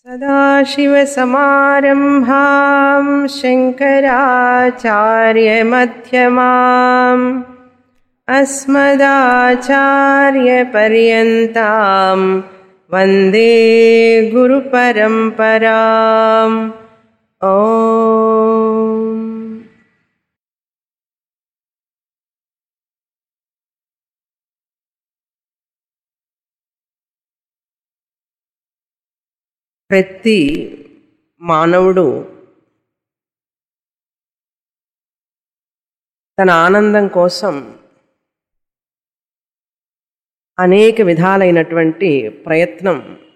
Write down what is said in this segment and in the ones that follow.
सदाशिवसमारम्भां शङ्कराचार्यमध्यमाम् अस्मदाचार्यपर्यन्तां वन्दे गुरुपरम्पराम् ओम्। ప్రతి మానవుడు తన ఆనందం కోసం అనేక విధాలైనటువంటి ప్రయత్నం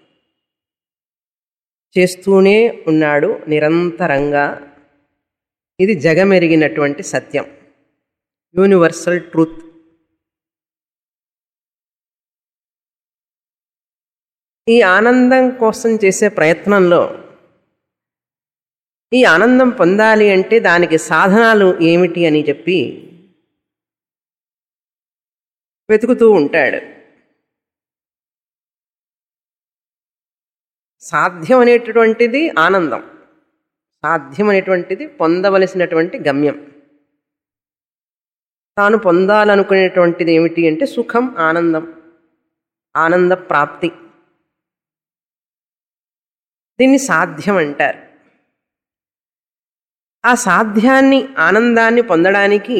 చేస్తూనే ఉన్నాడు నిరంతరంగా. ఇది జగమెరిగినటువంటి సత్యం, యూనివర్సల్ ట్రూత్. ఈ ఆనందం కోసం చేసే ప్రయత్నంలో ఈ ఆనందం పొందాలి అంటే దానికి సాధనాలు ఏమిటి అని చెప్పి వెతుకుతూ ఉంటాడు. సాధ్యం అనేటటువంటిది ఆనందం, సాధ్యం అనేటువంటిది పొందవలసినటువంటి గమ్యం. తాను పొందాలనుకునేటువంటిది ఏమిటి అంటే సుఖం, ఆనందం, ఆనంద ప్రాప్తి. దీన్ని సాధ్యం అంటారు. ఆ సాధ్యాన్ని, ఆనందాన్ని పొందడానికి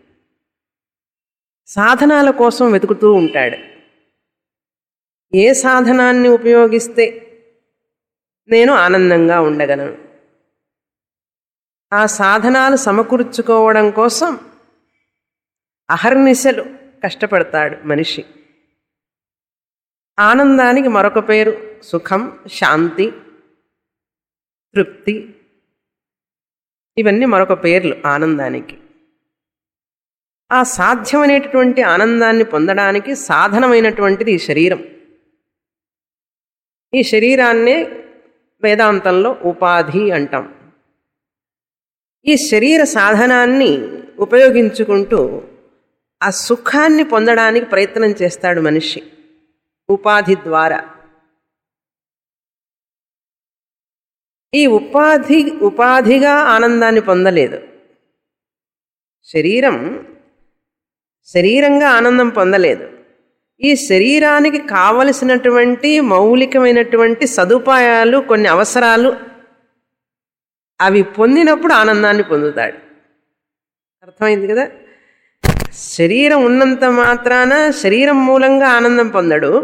సాధనాల కోసం వెతుకుతూ ఉంటాడు. ఏ సాధనాన్ని ఉపయోగిస్తే నేను ఆనందంగా ఉండగలను, ఆ సాధనాలు సమకూర్చుకోవడం కోసం అహర్నిశలు కష్టపడతాడు మనిషి. ఆనందానికి మరొక పేరు సుఖం, శాంతి, తృప్తి. ఇవన్నీ మరొక పేర్లు ఆనందానికి. ఆ సాధ్యమైనటువంటి ఆనందాన్ని పొందడానికి సాధనమైనటువంటిది ఈ శరీరం. ఈ శరీరాన్నే వేదాంతంలో ఉపాధి అంటాం. ఈ శరీర సాధనాన్ని ఉపయోగించుకుంటూ ఆ సుఖాన్ని పొందడానికి ప్రయత్నం చేస్తాడు మనిషి ఉపాధి ద్వారా. ఈ ఉపాధిగా ఆనందాన్ని పొందలేదు. శరీరంగా ఆనందం పొందలేదు. ఈ శరీరానికి కావలసినటువంటి మౌలికమైనటువంటి సదుపాయాలు, కొన్ని అవసరాలు అవి పొందినప్పుడు ఆనందాన్ని పొందుతాడు. అర్థమైంది కదా? శరీరం ఉన్నంత మాత్రాన శరీరం మూలంగా ఆనందం పొందడు.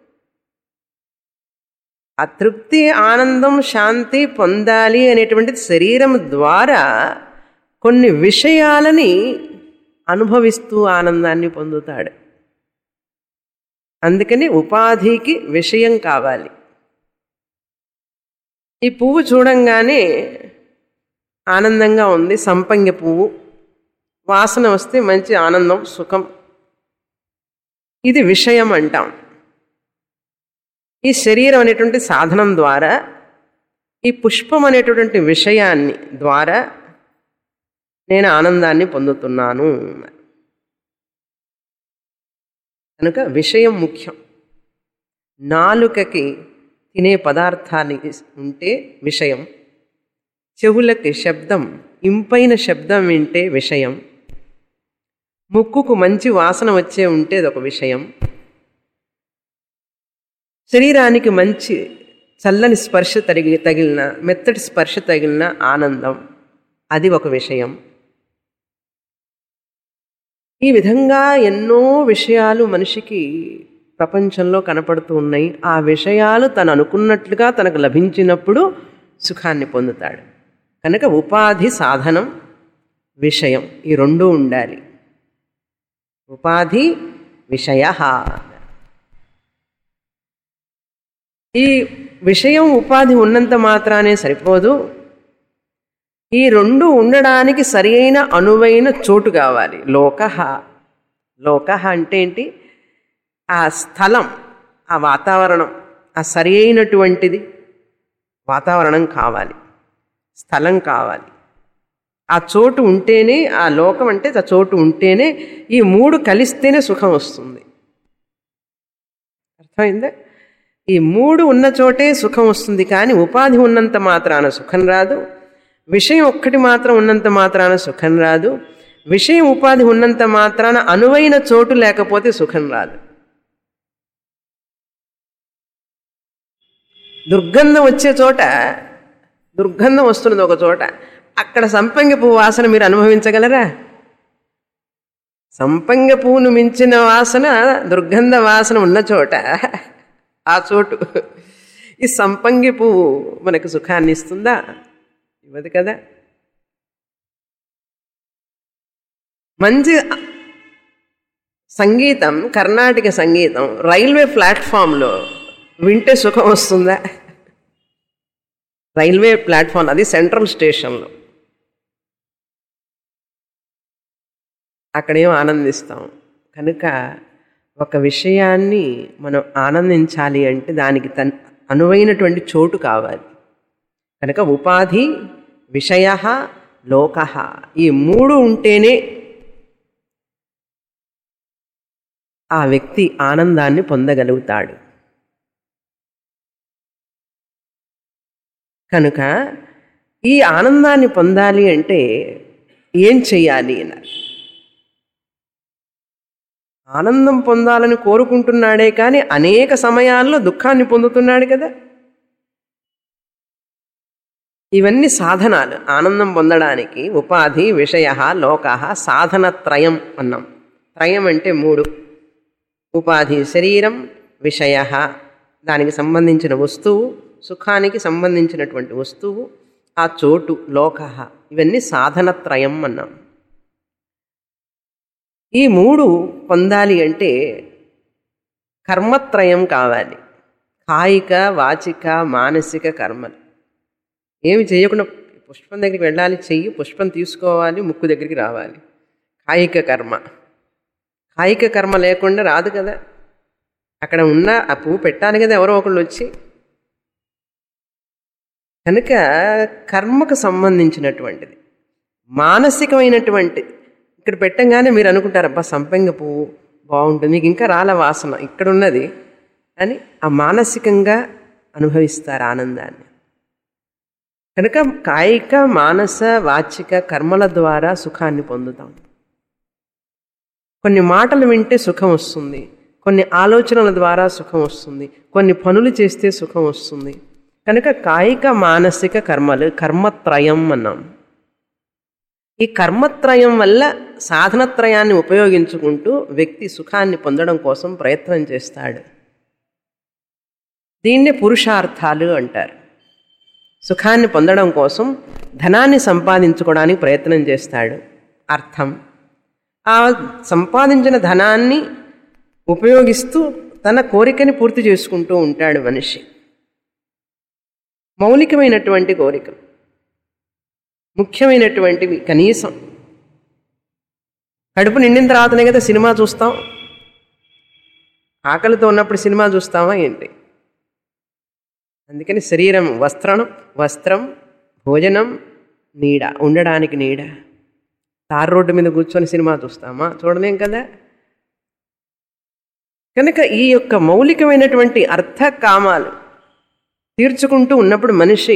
ఆ తృప్తి, ఆనందం, శాంతి పొందాలి అనేటువంటిది శరీరం ద్వారా కొన్ని విషయాలని అనుభవిస్తూ ఆనందాన్ని పొందుతాడు. అందుకని ఉపాధికి విషయం కావాలి. ఈ పువ్వు చూడంగానే ఆనందంగా ఉంది, సంపంగి పువ్వు, వాసన వస్తే మంచి ఆనందం, సుఖం. ఇది విషయం అంటాం. ఈ శరీరం అనేటువంటి సాధనం ద్వారా, ఈ పుష్పం అనేటువంటి విషయాన్ని ద్వారా నేను ఆనందాన్ని పొందుతున్నాను. కనుక విషయం ముఖ్యం. నాలుకకి తినే పదార్థాలు ఉంటే విషయం, చెవులకి శబ్దం, ఇంపైన శబ్దం వింటే విషయం, ముక్కుకు మంచి వాసన వచ్చే ఉంటే అదొక విషయం, శరీరానికి మంచి చల్లని స్పర్శ తగిలిన, మెత్తటి స్పర్శ తగిలిన ఆనందం, అది ఒక విషయం. ఈ విధంగా ఎన్నో విషయాలు మనిషికి ప్రపంచంలో కనపడుతూ ఉన్నాయి. ఆ విషయాలు తను అనుకున్నట్లుగా తనకు లభించినప్పుడు సుఖాన్ని పొందుతాడు. కనుక ఉపాధి, సాధనం, విషయం, ఈ రెండూ ఉండాలి. ఉపాధి, విషయ. ఈ విషయం, ఉపాధి ఉన్నంత మాత్రానే సరిపోదు. ఈ రెండు ఉండడానికి సరి అయిన అనువైన చోటు కావాలి. లోక అంటే ఏంటి? ఆ స్థలం, ఆ వాతావరణం, ఆ సరి అయినటువంటిది వాతావరణం కావాలి, స్థలం కావాలి. ఆ చోటు ఉంటేనే, ఆ లోకం అంటే ఆ చోటు ఉంటేనే ఈ మూడు కలిస్తేనే సుఖం వస్తుంది. అర్థమైందా? ఈ మూడు ఉన్న చోటే సుఖం వస్తుంది, కానీ ఉపాధి ఉన్నంత మాత్రాన సుఖం రాదు. విషయం ఒక్కటి మాత్రం ఉన్నంత మాత్రాన సుఖం రాదు. విషయం ఉపాధి ఉన్నంత మాత్రాన అనువైన చోటు లేకపోతే సుఖం రాదు. దుర్గంధం వచ్చే చోట, దుర్గంధం వస్తున్నది ఒక చోట, అక్కడ సంపంగి పువ్వు వాసన మీరు అనుభవించగలరా? సంపంగి పువ్వును మించిన వాసన, దుర్గంధ వాసన ఉన్న చోట, ఆ చోటు. ఈ సంపంగి పువ్వు మనకు సుఖాన్ని ఇస్తుందా? ఇవ్వదు కదా. మంచి సంగీతం, కర్ణాటక సంగీతం రైల్వే ప్లాట్ఫామ్లో వింటే సుఖం వస్తుందా? రైల్వే ప్లాట్ఫామ్, అది సెంట్రల్ స్టేషన్లో, అక్కడేం ఆనందిస్తాం. కనుక ఒక విషయాన్ని మనం ఆనందించాలి అంటే దానికి అనువైనటువంటి చోటు కావాలి. కనుక ఉపాధి, విషయ, లోక, ఈ మూడు ఉంటేనే ఆ వ్యక్తి ఆనందాన్ని పొందగలుగుతాడు. కనుక ఈ ఆనందాన్ని పొందాలి అంటే ఏం చెయ్యాలి అన్నారు. ఆనందం పొందాలని కోరుకుంటున్నాడే కానీ అనేక సమయాల్లో దుఃఖాన్ని పొందుతున్నాడు కదా. ఇవన్నీ సాధనాలు ఆనందం పొందడానికి. ఉపాధి, విషయ, లోక, సాధనత్రయం అన్నాం. త్రయం అంటే మూడు. ఉపాధి శరీరం, విషయ దానికి సంబంధించిన వస్తువు, సుఖానికి సంబంధించినటువంటి వస్తువు, ఆ చోటు లోక, ఇవన్నీ సాధనత్రయం అన్నాం. ఈ మూడు పొందాలి అంటే కర్మత్రయం కావాలి. కాయిక, వాచిక, మానసిక కర్మలు. ఏమి చేయకుండా పుష్పం దగ్గరికి వెళ్ళాలి, చెయ్యి, పుష్పం తీసుకోవాలి, ముక్కు దగ్గరికి రావాలి. కాయిక కర్మ. కాయిక కర్మ లేకుండా రాదు కదా. అక్కడ ఉన్న ఆ పువ్వు పెట్టాలి కదా ఎవరో ఒకళ్ళు వచ్చి. కనుక కర్మకు సంబంధించినటువంటిది. మానసికమైనటువంటిది ఇక్కడ పెట్టంగానే మీరు అనుకుంటారు, అబ్బా సంపెంగ పువ్వు బాగుంటుంది, మీకు ఇంకా రాల వాసన ఇక్కడున్నది అని ఆ మానసికంగా అనుభవిస్తారు ఆనందాన్ని. కనుక కాయిక, మానస, వాచిక కర్మల ద్వారా సుఖాన్ని పొందుతాం. కొన్ని మాటలు వింటే సుఖం వస్తుంది, కొన్ని ఆలోచనల ద్వారా సుఖం వస్తుంది, కొన్ని పనులు చేస్తే సుఖం వస్తుంది. కనుక కాయిక, మానసిక కర్మలు కర్మత్రయం అన్నాం. ఈ కర్మత్రయం వల్ల సాధనత్రయాన్ని ఉపయోగించుకుంటూ వ్యక్తి సుఖాన్ని పొందడం కోసం ప్రయత్నం చేస్తాడు. దీన్నే పురుషార్థాలు అంటారు. సుఖాన్ని పొందడం కోసం ధనాన్ని సంపాదించుకోవడానికి ప్రయత్నం చేస్తాడు. అర్థం, ఆ సంపాదించిన ధనాన్ని ఉపయోగిస్తూ తన కోరికని పూర్తి చేసుకుంటూ ఉంటాడు మనిషి. మౌలికమైనటువంటి కోరికలు, ముఖ్యమైనటువంటివి కనీసం కడుపు నిండిన తర్వాతనే కదా సినిమా చూస్తాం. ఆకలితో ఉన్నప్పుడు సినిమా చూస్తామా ఏంటి? అందుకని శరీరం వస్త్రం, భోజనం, నీడ, ఉండడానికి నీడ. తారు రోడ్డు మీద కూర్చొని సినిమా చూస్తామా? చూడలేం కదా. కనుక ఈ యొక్క మౌలికమైనటువంటి అర్థ కామాలు తీర్చుకుంటూ ఉన్నప్పుడు మనిషి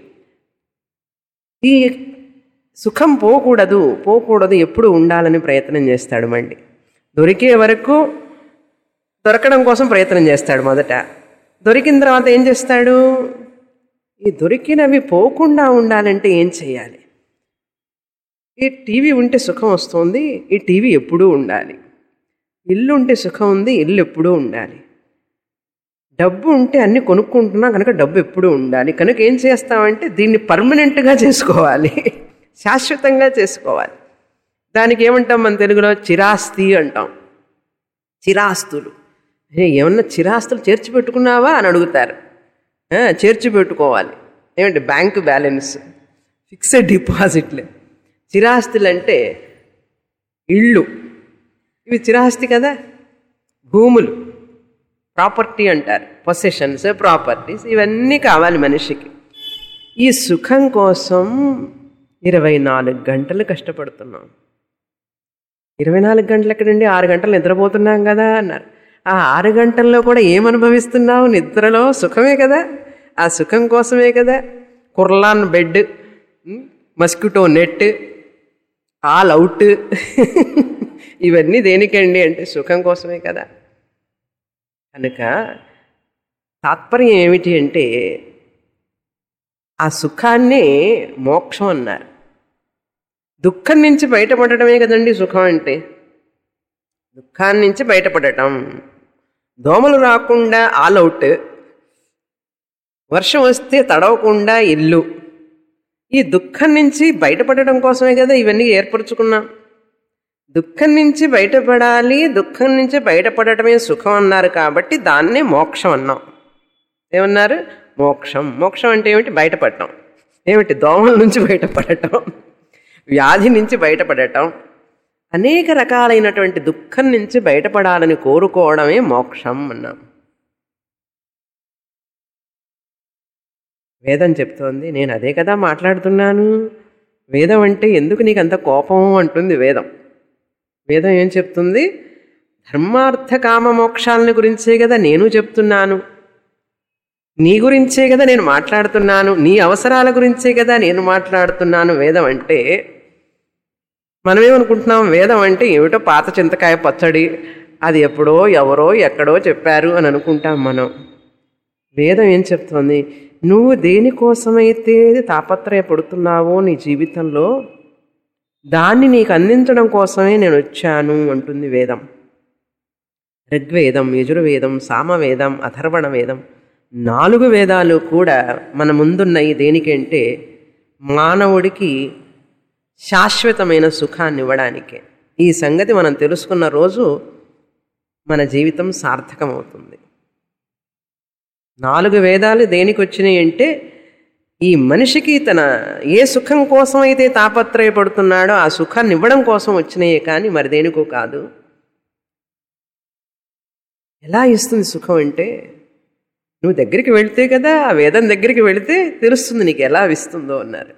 ఈ సుఖం పోకూడదు ఎప్పుడు ఉండాలని ప్రయత్నం చేస్తాడు. మళ్ళీ దొరికే వరకు దొరకడం కోసం ప్రయత్నం చేస్తాడు. మొదట దొరికిన తర్వాత ఏం చేస్తాడు? ఈ దొరికినవి పోకుండా ఉండాలంటే ఏం చేయాలి? ఈ టీవీ ఉంటే సుఖం వస్తుంది, ఈ టీవీ ఎప్పుడూ ఉండాలి. ఇల్లు ఉంటే సుఖం ఉంది, ఇల్లు ఎప్పుడూ ఉండాలి. డబ్బు ఉంటే అన్నీ కొనుక్కుంటున్నా కనుక డబ్బు ఎప్పుడూ ఉండాలి. కనుక ఏం చేస్తామంటే దీన్ని పర్మనెంట్గా చేసుకోవాలి, శాశ్వతంగా చేసుకోవాలి. దానికి ఏమంటాం మన తెలుగులో? చిరాస్తి అంటాం. చిరాస్తులు. ఏమన్నా చిరాస్తులు చేర్చి పెట్టుకున్నావా అని అడుగుతారు. చేర్చి పెట్టుకోవాలి. ఏమంటే బ్యాంకు బ్యాలెన్స్, ఫిక్స్డ్ డిపాజిట్లు. చిరాస్తులు అంటే ఇళ్ళు, ఇవి చిరాస్తి కదా. భూములు, ప్రాపర్టీ అంటారు, పొసెషన్స్, ప్రాపర్టీస్, ఇవన్నీ కావాలి మనిషికి. ఈ సుఖం కోసం 24 గంటలు కష్టపడుతున్నాం. 24 గంటలు ఎక్కడండి? 6 గంటలు నిద్రపోతున్నాం కదా అన్నారు. ఆ 6 గంటల్లో కూడా ఏమనుభవిస్తున్నావు? నిద్రలో సుఖమే కదా, ఆ సుఖం కోసమే కదా. Kurlon bed, mosquito net, All Out ఇవన్నీ దేనికండి అంటే సుఖం కోసమే కదా. కనుక తాత్పర్యం ఏమిటి అంటే ఆ సుఖాన్నే మోక్షం అన్నారు. దుఃఖం నుంచి బయటపడటమే కదండి సుఖం అంటే. దుఃఖాన్ని నుంచి బయటపడటం, దోమలు రాకుండా ఆల్ అవుట్, వర్షం వస్తే తడవకుండా ఇల్లు, ఈ దుఃఖం నుంచి బయటపడటం కోసమే కదా ఇవన్నీ ఏర్పరచుకున్నాం. దుఃఖం నుంచి బయటపడాలి, దుఃఖం నుంచి బయటపడటమే సుఖం అన్నారు కాబట్టి దాన్నే మోక్షం అన్నాం. ఏమన్నారు? మోక్షం. మోక్షం అంటే ఏమిటి? బయటపడటం. ఏమిటి? దోమల నుంచి బయటపడటం, వ్యాధి నుంచి బయటపడటం, అనేక రకాలైనటువంటి దుఃఖం నుంచి బయటపడాలని కోరుకోవడమే మోక్షం అన్నాం. వేదం చెప్తోంది, నేను అదే కదా మాట్లాడుతున్నాను. వేదం అంటే ఎందుకు నీకు అంత కోపం అంటుంది వేదం. వేదం ఏం చెప్తుంది? ధర్మార్థ కామ మోక్షాలని గురించే కదా నేను చెప్తున్నాను, నీ గురించే కదా నేను మాట్లాడుతున్నాను, నీ అవసరాల గురించే కదా నేను మాట్లాడుతున్నాను. వేదం అంటే మనమేమనుకుంటున్నాం? వేదం అంటే ఏమిటో పాత చింతకాయ పచ్చడి, అది ఎప్పుడో ఎవరో ఎక్కడో చెప్పారు అని అనుకుంటాం మనం. వేదం ఏం చెప్తోంది? నువ్వు దేనికోసమైతే తాపత్రయపడుతున్నావో నీ జీవితంలో దాన్ని నీకు అందించడం కోసమే నేను వచ్చాను అంటుంది వేదం. ఋగ్వేదం, యజుర్వేదం, సామవేదం, అథర్వణ వేదం, 4 వేదాలు కూడా మన ముందున్నాయి దేనికంటే మానవుడికి శాశ్వతమైన సుఖాన్ని ఇవ్వడానికే. ఈ సంగతి మనం తెలుసుకున్న రోజు మన జీవితం సార్థకమవుతుంది. 4 వేదాలు దేనికి వచ్చినాయి అంటే ఈ మనిషికి తన ఏ సుఖం కోసం అయితే తాపత్రయపడుతున్నాడో ఆ సుఖాన్ని ఇవ్వడం కోసం వచ్చినాయే కానీ మరి దేనికో కాదు. ఎలా ఇస్తుంది సుఖం అంటే నువ్వు దగ్గరికి వెళితే కదా, ఆ వేదం దగ్గరికి వెళితే తెలుస్తుంది నీకు ఎలా ఇస్తుందో అన్నారు.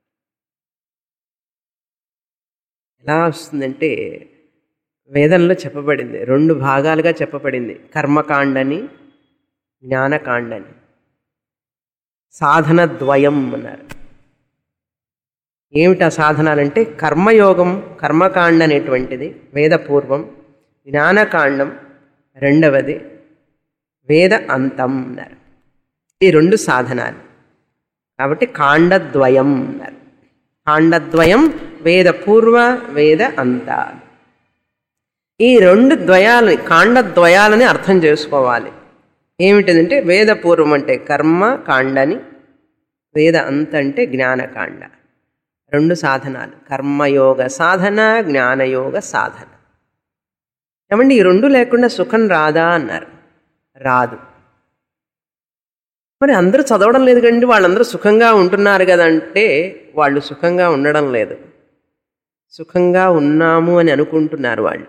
ఎలా వస్తుందంటే వేదంలో చెప్పబడింది, 2 భాగాలుగా చెప్పబడింది, కర్మకాండని జ్ఞానకాండని. సాధనద్వయం అన్నారు. ఏమిటా సాధనాలంటే కర్మయోగం, కర్మకాండ అనేటువంటిది వేదపూర్వం, జ్ఞానకాండం రెండవది, వేద అంతం అన్నారు. ఈ 2 సాధనాలు కాబట్టి కాండద్వయం అన్నారు. కాండద్వయం వేదపూర్వ, వేద అంత. ఈ 2 ద్వయాలని, కాండద్వయాలని అర్థం చేసుకోవాలి. ఏమిటంటే వేదపూర్వం అంటే కర్మ కాండని, వేద అంత అంటే జ్ఞానకాండ. 2 సాధనాలు, కర్మయోగ సాధన, జ్ఞానయోగ సాధన. ఏమండి ఈ 2 లేకుండా సుఖం రాదా అన్నారు. రాదు. మరి అందరూ చదవడం లేదు కండి, వాళ్ళందరూ సుఖంగా ఉంటున్నారు కదంటే వాళ్ళు సుఖంగా ఉండడం లేదు, సుఖంగా ఉన్నాము అని అనుకుంటున్నారు వాళ్ళు.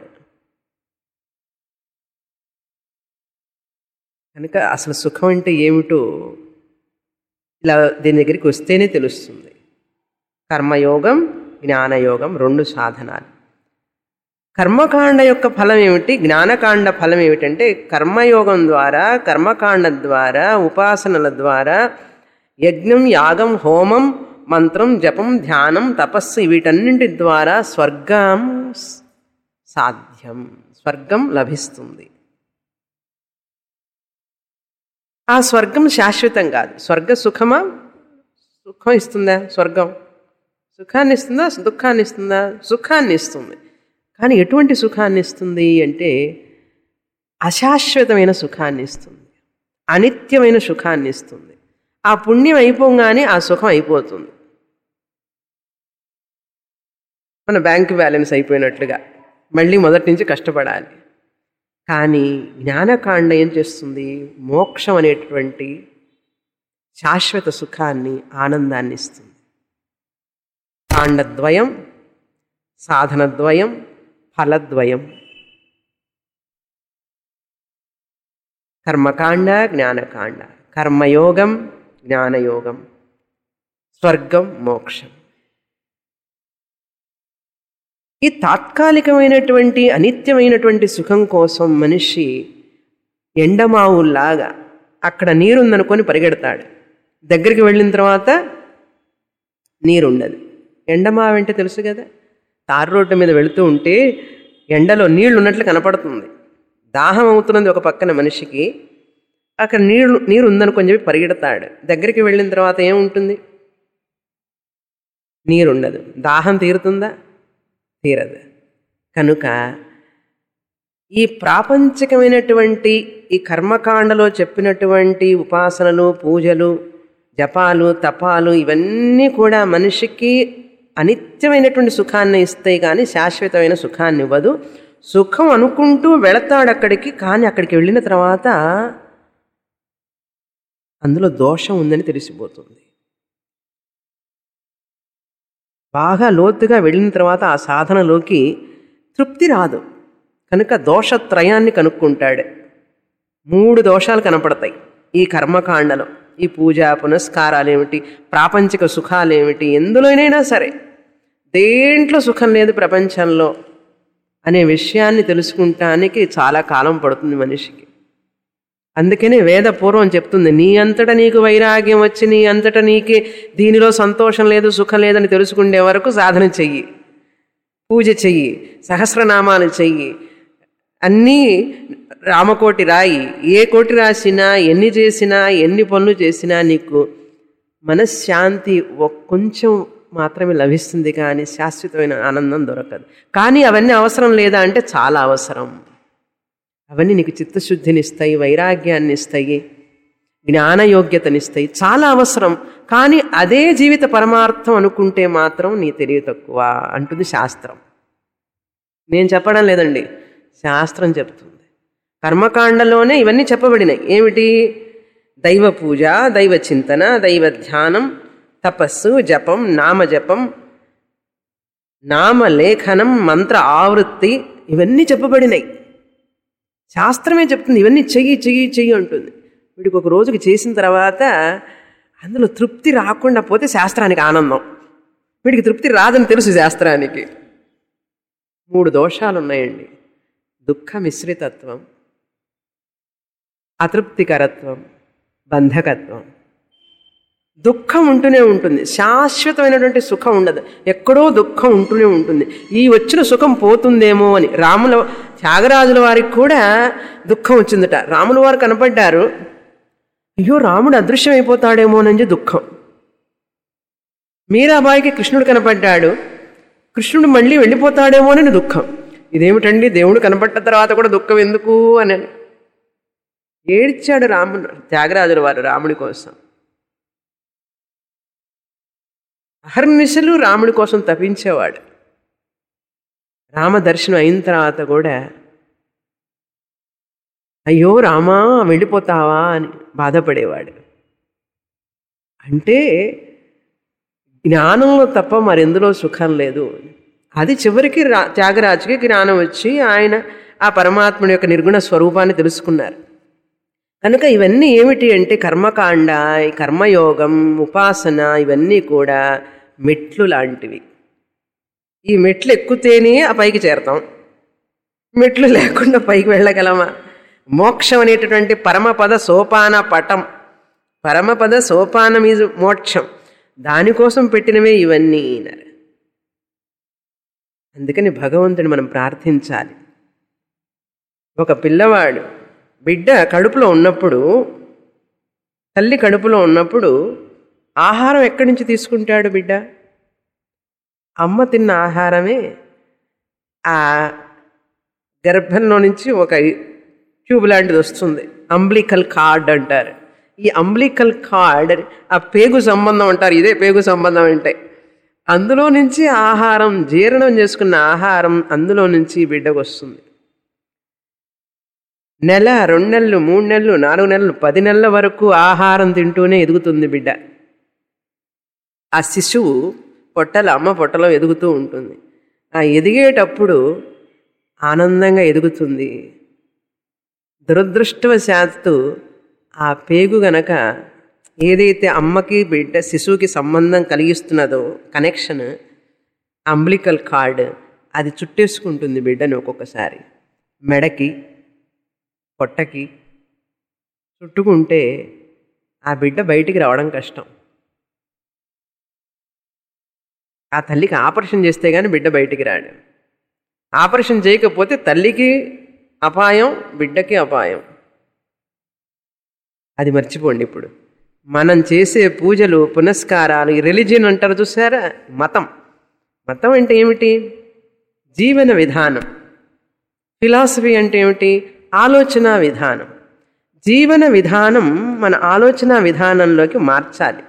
కనుక అసలు సుఖం అంటే ఏమిటో ఇలా దీని దగ్గరికి వస్తేనే తెలుస్తుంది. కర్మయోగం, జ్ఞానయోగం 2 సాధనాలు. కర్మకాండ యొక్క ఫలం ఏమిటి, జ్ఞానకాండ ఫలం ఏమిటంటే కర్మయోగం ద్వారా, కర్మకాండ ద్వారా, ఉపాసనల ద్వారా, యజ్ఞం, యాగం, హోమం, మంత్రం, జపం, ధ్యానం, తపస్సు వీటన్నింటి ద్వారా స్వర్గం సాధ్యం, స్వర్గం లభిస్తుంది. ఆ స్వర్గం శాశ్వతం కాదు. స్వర్గ సుఖమా? సుఖం ఇస్తుందా స్వర్గం? సుఖాన్ని ఇస్తుందా, దుఃఖాన్ని ఇస్తుందా? సుఖాన్ని ఇస్తుంది. కానీ ఎటువంటి సుఖాన్ని ఇస్తుంది అంటే అశాశ్వతమైన సుఖాన్ని ఇస్తుంది, అనిత్యమైన సుఖాన్ని ఇస్తుంది. ఆ పుణ్యం అయిపోగానే ఆ సుఖం అయిపోతుంది. మన బ్యాంక్ బ్యాలెన్స్ అయిపోయినట్లుగా మళ్ళీ మొదటి నుంచి కష్టపడాలి. కానీ జ్ఞానకాండ ఏం చేస్తుంది? మోక్షం అనేటువంటి శాశ్వత సుఖాన్ని, ఆనందాన్ని ఇస్తుంది. కాండద్వయం, సాధనద్వయం, ఫలద్వయం. కర్మకాండ, జ్ఞానకాండ. కర్మయోగం, జ్ఞానయోగం, స్వర్గం, మోక్షం. ఈ తాత్కాలికమైనటువంటి అనిత్యమైనటువంటి సుఖం కోసం మనిషి ఎండమావుల్లాగా అక్కడ నీరుందనుకొని పరిగెడతాడు. దగ్గరికి వెళ్ళిన తర్వాత నీరుండదు. ఎండమావు అంటే తెలుసు కదా, తారు రోడ్డు మీద వెళుతూ ఉంటే ఎండలో నీళ్లు ఉన్నట్లు కనపడుతుంది. దాహం అవుతున్నది ఒక పక్కన మనిషికి, అక్కడ నీరు ఉందనుకొని చెప్పి పరిగెడతాడు. దగ్గరికి వెళ్ళిన తర్వాత ఏముంటుంది? నీరుండదు. దాహం తీరుతుందా? తీరదు. కనుక ఈ ప్రాపంచికమైనటువంటి ఈ కర్మకాండలో చెప్పినటువంటి ఉపాసనలు, పూజలు, జపాలు, తపాలు ఇవన్నీ కూడా మనిషికి అనిత్యమైనటువంటి సుఖాన్ని ఇస్తాయి కానీ శాశ్వతమైన సుఖాన్ని ఇవ్వదు. సుఖం అనుకుంటూ వెళతాడు అక్కడికి, కానీ అక్కడికి వెళ్ళిన తర్వాత అందులో దోషం ఉందని తెలిసిపోతుంది. బాగా లోతుగా వెళ్ళిన తర్వాత ఆ సాధనలోకి తృప్తి రాదు. కనుక దోషత్రయాన్ని కనుక్కుంటాడు. 3 దోషాలు కనపడతాయి ఈ కర్మకాండలో. ఈ పూజా పునస్కారాలు ఏమిటి, ప్రాపంచిక సుఖాలు ఏమిటి, ఎందులోనైనా సరే దేంట్లో సుఖం లేదు ప్రపంచంలో అనే విషయాన్ని తెలుసుకుంటానికి చాలా కాలం పడుతుంది మనిషికి. అందుకనే వేద పూర్వం చెప్తుంది, నీ అంతటా నీకు వైరాగ్యం వచ్చి నీ అంతటా నీకే దీనిలో సంతోషం లేదు, సుఖం లేదని తెలుసుకునే వరకు సాధన చెయ్యి, పూజ చెయ్యి, సహస్రనామాలు చెయ్యి, అన్నీ రామకోటి రాయి. ఏ కోటి రాసినా, ఎన్ని చేసినా, ఎన్ని పనులు చేసినా నీకు మనశ్శాంతి కొంచెం మాత్రమే లభిస్తుంది, కానీ శాశ్వతమైన ఆనందం దొరకదు. కానీ అవన్నీ అవసరం లేదా అంటే చాలా అవసరం. అవన్నీ నీకు చిత్తశుద్ధినిస్తాయి, వైరాగ్యాన్ని ఇస్తాయి, జ్ఞానయోగ్యతనిస్తాయి, చాలా అవసరం. కానీ అదే జీవిత పరమార్థం అనుకుంటే మాత్రం నీ తెలివి తక్కువ అంటుంది శాస్త్రం. నేను చెప్పడం లేదండి, శాస్త్రం చెప్తుంది. కర్మకాండలోనే ఇవన్నీ చెప్పబడినాయి. ఏమిటి? దైవ పూజ, దైవ చింతన, దైవ ధ్యానం, తపస్సు, జపం, నామజపం, నామలేఖనం, మంత్ర ఆవృత్తి, ఇవన్నీ చెప్పబడినాయి. శాస్త్రమే చెప్తుంది ఇవన్నీ చెయ్యి చెయ్యి చెయ్యి అంటుంది. వీడికి ఒక రోజుకి చేసిన తర్వాత అందులో తృప్తి రాకుండా పోతే శాస్త్రానికి ఆనందం. వీడికి తృప్తి రాదని తెలుసు శాస్త్రానికి. 3 దోషాలు ఉన్నాయండి: దుఃఖ మిశ్రితత్వం, అతృప్తికరత్వం, బంధకత్వం. దుఃఖం ఉంటూనే ఉంటుంది, శాశ్వతమైనటువంటి సుఖం ఉండదు. ఎక్కడో దుఃఖం ఉంటూనే ఉంటుంది. ఈ వచ్చిన సుఖం పోతుందేమో అని. త్యాగరాజుల వారికి కూడా దుఃఖం వచ్చిందట. రాముల వారు కనపడ్డారు, అయ్యో రాముడు అదృశ్యం అయిపోతాడేమోనని దుఃఖం. మీరాబాయికి కృష్ణుడు కనపడ్డాడు, కృష్ణుడు మళ్ళీ వెళ్ళిపోతాడేమోనని దుఃఖం. ఇదేమిటండి, దేవుడు కనపడ్డ తర్వాత కూడా దుఃఖం ఎందుకు అని ఏడ్చాడు త్యాగరాజుల వారు రాముడి కోసం. అహర్నిశలు రాముడి కోసం తపించేవాడు. రామదర్శనం అయిన తర్వాత కూడా అయ్యో రామా వెళ్ళిపోతావా అని బాధపడేవాడు. అంటే జ్ఞానంలో తప్ప మరెందులో సుఖం లేదు. అది చివరికి త్యాగరాజుకి జ్ఞానం వచ్చి ఆయన ఆ పరమాత్ముడి యొక్క నిర్గుణ స్వరూపాన్ని తెలుసుకున్నారు. కనుక ఇవన్నీ ఏమిటి అంటే కర్మకాండ, కర్మయోగం, ఉపాసన ఇవన్నీ కూడా మెట్లు లాంటివి. ఈ మెట్లు ఎక్కుతేనే ఆ పైకి చేరతాం, మెట్లు లేకుండా పైకి వెళ్ళగలమా? మోక్షం అనేటటువంటి పరమపద సోపాన పటం, పరమపద సోపానం ఈజ్ మోక్షం. దానికోసం పెట్టినవే ఇవన్నీ. అందుకని భగవంతుని మనం ప్రార్థించాలి. ఒక పిల్లవాడు బిడ్డ కడుపులో ఉన్నప్పుడు, తల్లి కడుపులో ఉన్నప్పుడు ఆహారం ఎక్కడి నుంచి తీసుకుంటాడు బిడ్డ? అమ్మ తిన్న ఆహారమే ఆ గర్భంలో నుంచి ఒక ట్యూబ్ లాంటిది వస్తుంది, అంబ్లికల్ కార్డ్ అంటారు. ఈ అంబ్లికల్ కార్డ్ ఆ పేగు సంబంధం అంటారు. ఇదే పేగు సంబంధం అంటే అందులో నుంచి ఆహారం, జీర్ణం చేసుకున్న ఆహారం అందులో నుంచి బిడ్డకు వస్తుంది. నెల, 2 నెలలు, 3 నెలలు, 4 నెలలు, 10 నెలల వరకు ఆహారం తింటూనే ఎదుగుతుంది బిడ్డ. ఆ శిశువు అమ్మ పొట్టలో ఎదుగుతూ ఉంటుంది. ఆ ఎదిగేటప్పుడు ఆనందంగా ఎదుగుతుంది. దురదృష్టవశాత్తు ఆ పేగు గనక ఏదైతే అమ్మకి బిడ్డ శిశువుకి సంబంధం కలిగిస్తున్నదో కనెక్షన్, అంబ్లికల్ కార్డ్, అది చుట్టేసుకుంటుంది బిడ్డను. ఒక్కొక్కసారి మెడకి, పొట్టకి, చుట్టుకుంటే ఆ బిడ్డ బయటికి రావడం కష్టం. ఆ తల్లికి ఆపరేషన్ చేస్తే కానీ బిడ్డ బయటికి రాడు. ఆపరేషన్ చేయకపోతే తల్లికి అపాయం, బిడ్డకి అపాయం. అది మర్చిపోండి. ఇప్పుడు మనం చేసే పూజలు, పునస్కారాలు, ఈ రిలీజియన్ అంటారు చూసారా, మతం. మతం అంటే ఏమిటి? జీవన విధానం. ఫిలాసఫీ అంటే ఏమిటి? ఆలోచన విధానం. జీవన విధానం మన ఆలోచన విధానంలోకి మార్చాలి.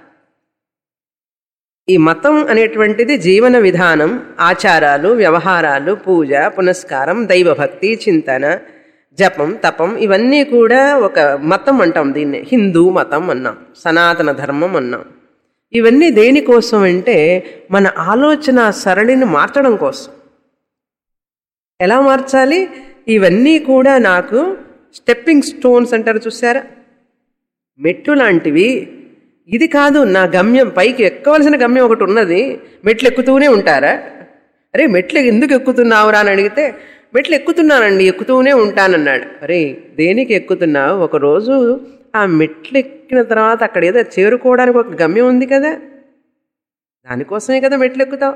ఈ మతం అనేటువంటిది జీవన విధానం, ఆచారాలు, వ్యవహారాలు, పూజ, పునస్కారం, దైవభక్తి, చింతన, జపం, తపం, ఇవన్నీ కూడా ఒక మతం అంటాం. దీన్నే హిందూ మతం అన్నాం, సనాతన ధర్మం అన్నాం. ఇవన్నీ దేనికోసం అంటే మన ఆలోచన సరళిని మార్చడం కోసం. ఎలా మార్చాలి? ఇవన్నీ కూడా నాకు స్టెప్పింగ్ స్టోన్స్ అంటారు చూసారా, మెట్లు లాంటివి. ఇది కాదు నా గమ్యం, పైకి ఎక్కవలసిన గమ్యం ఒకటి ఉన్నది. మెట్లు ఎక్కుతూనే ఉంటారా? అరే మెట్లు ఎందుకు ఎక్కుతున్నావురా అని అడిగితే, మెట్లు ఎక్కుతున్నానండి, ఎక్కుతూనే ఉంటానన్నాడు. అరే దేనికి ఎక్కుతున్నావు? ఒకరోజు ఆ మెట్లు ఎక్కిన తర్వాత అక్కడ ఏదో చేరుకోవడానికి ఒక గమ్యం ఉంది కదా, దానికోసమే కదా మెట్లు ఎక్కుతావు.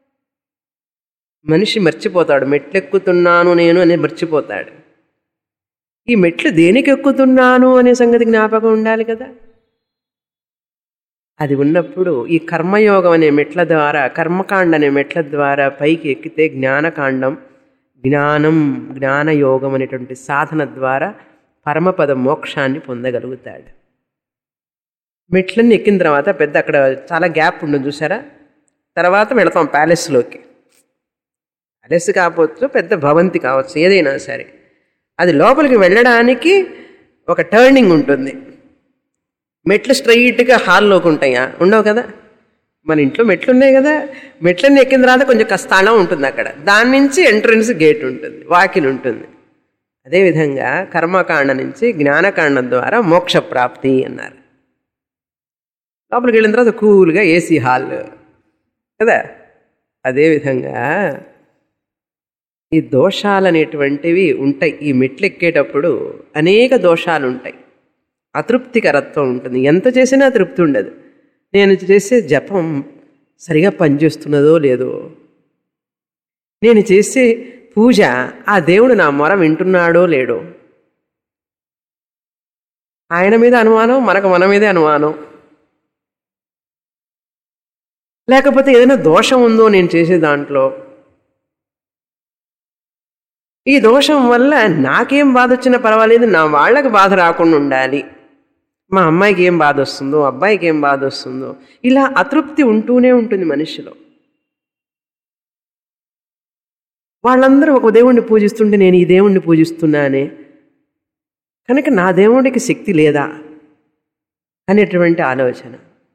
మనిషి మర్చిపోతాడు, మెట్లు ఎక్కుతున్నాను నేను అని మర్చిపోతాడు. ఈ మెట్లు దేనికి ఎక్కుతున్నాను అనే సంగతి జ్ఞాపకం ఉండాలి కదా. అది ఉన్నప్పుడు ఈ కర్మయోగం అనే మెట్ల ద్వారా, కర్మకాండ అనే మెట్ల ద్వారా పైకి ఎక్కితే జ్ఞానకాండం, జ్ఞానం, జ్ఞానయోగం అనేటువంటి సాధన ద్వారా పరమపద మోక్షాన్ని పొందగలుగుతాడు. మెట్లన్నీ ఎక్కిన తర్వాత పెద్ద అక్కడ చాలా గ్యాప్ ఉండదు చూసారా, తర్వాత వెళతాం ప్యాలెస్లోకి. ప్యాలెస్ కావచ్చు, పెద్ద భవంతి కావచ్చు, ఏదైనా సరే అది లోపలికి వెళ్ళడానికి ఒక టర్నింగ్ ఉంటుంది. మెట్లు స్ట్రైట్గా హాల్లోకి ఉంటాయా? ఉండవు కదా. మన ఇంట్లో మెట్లు ఉన్నాయి కదా, మెట్లన్నీ ఎక్కిన తర్వాత కొంచెం స్థలం ఉంటుంది అక్కడ, దాని నుంచి ఎంట్రన్స్ గేట్ ఉంటుంది, వాకిల్ ఉంటుంది. అదేవిధంగా కర్మకాండ నుంచి జ్ఞానకాండం ద్వారా మోక్ష ప్రాప్తి అన్నారు. లోపలికి వెళ్ళిన తర్వాత కూల్గా ఏసీ హాల్ కదా. అదేవిధంగా ఈ దోషాలు అనేటువంటివి ఉంటాయి. ఈ మెట్లు ఎక్కేటప్పుడు అనేక దోషాలు ఉంటాయి. అతృప్తికరత్వం ఉంటుంది, ఎంత చేసినా తృప్తి ఉండదు. నేను చేసే జపం సరిగా పనిచేస్తున్నదో లేదో, నేను చేసే పూజ ఆ దేవుడు నా మొర వింటున్నాడో లేడో, ఆయన మీద అనుమానం, మన మీదే అనుమానం. లేకపోతే ఏదైనా దోషం ఉందో నేను చేసే దాంట్లో, ఈ దోషం వల్ల నాకేం బాధ వచ్చినా పర్వాలేదు, నా వాళ్ళకి బాధ రాకుండా ఉండాలి, మా అమ్మాయికి ఏం బాధ వస్తుందో, అబ్బాయికి ఏం బాధ వస్తుందో, ఇలా అతృప్తి ఉంటూనే ఉంటుంది మనిషిలో. వాళ్ళందరూ ఒక దేవుణ్ణి పూజిస్తుంటే నేను ఈ దేవుణ్ణి పూజిస్తున్నానే, కనుక నా దేవుడికి శక్తి లేదా అనేటువంటి ఆలోచన.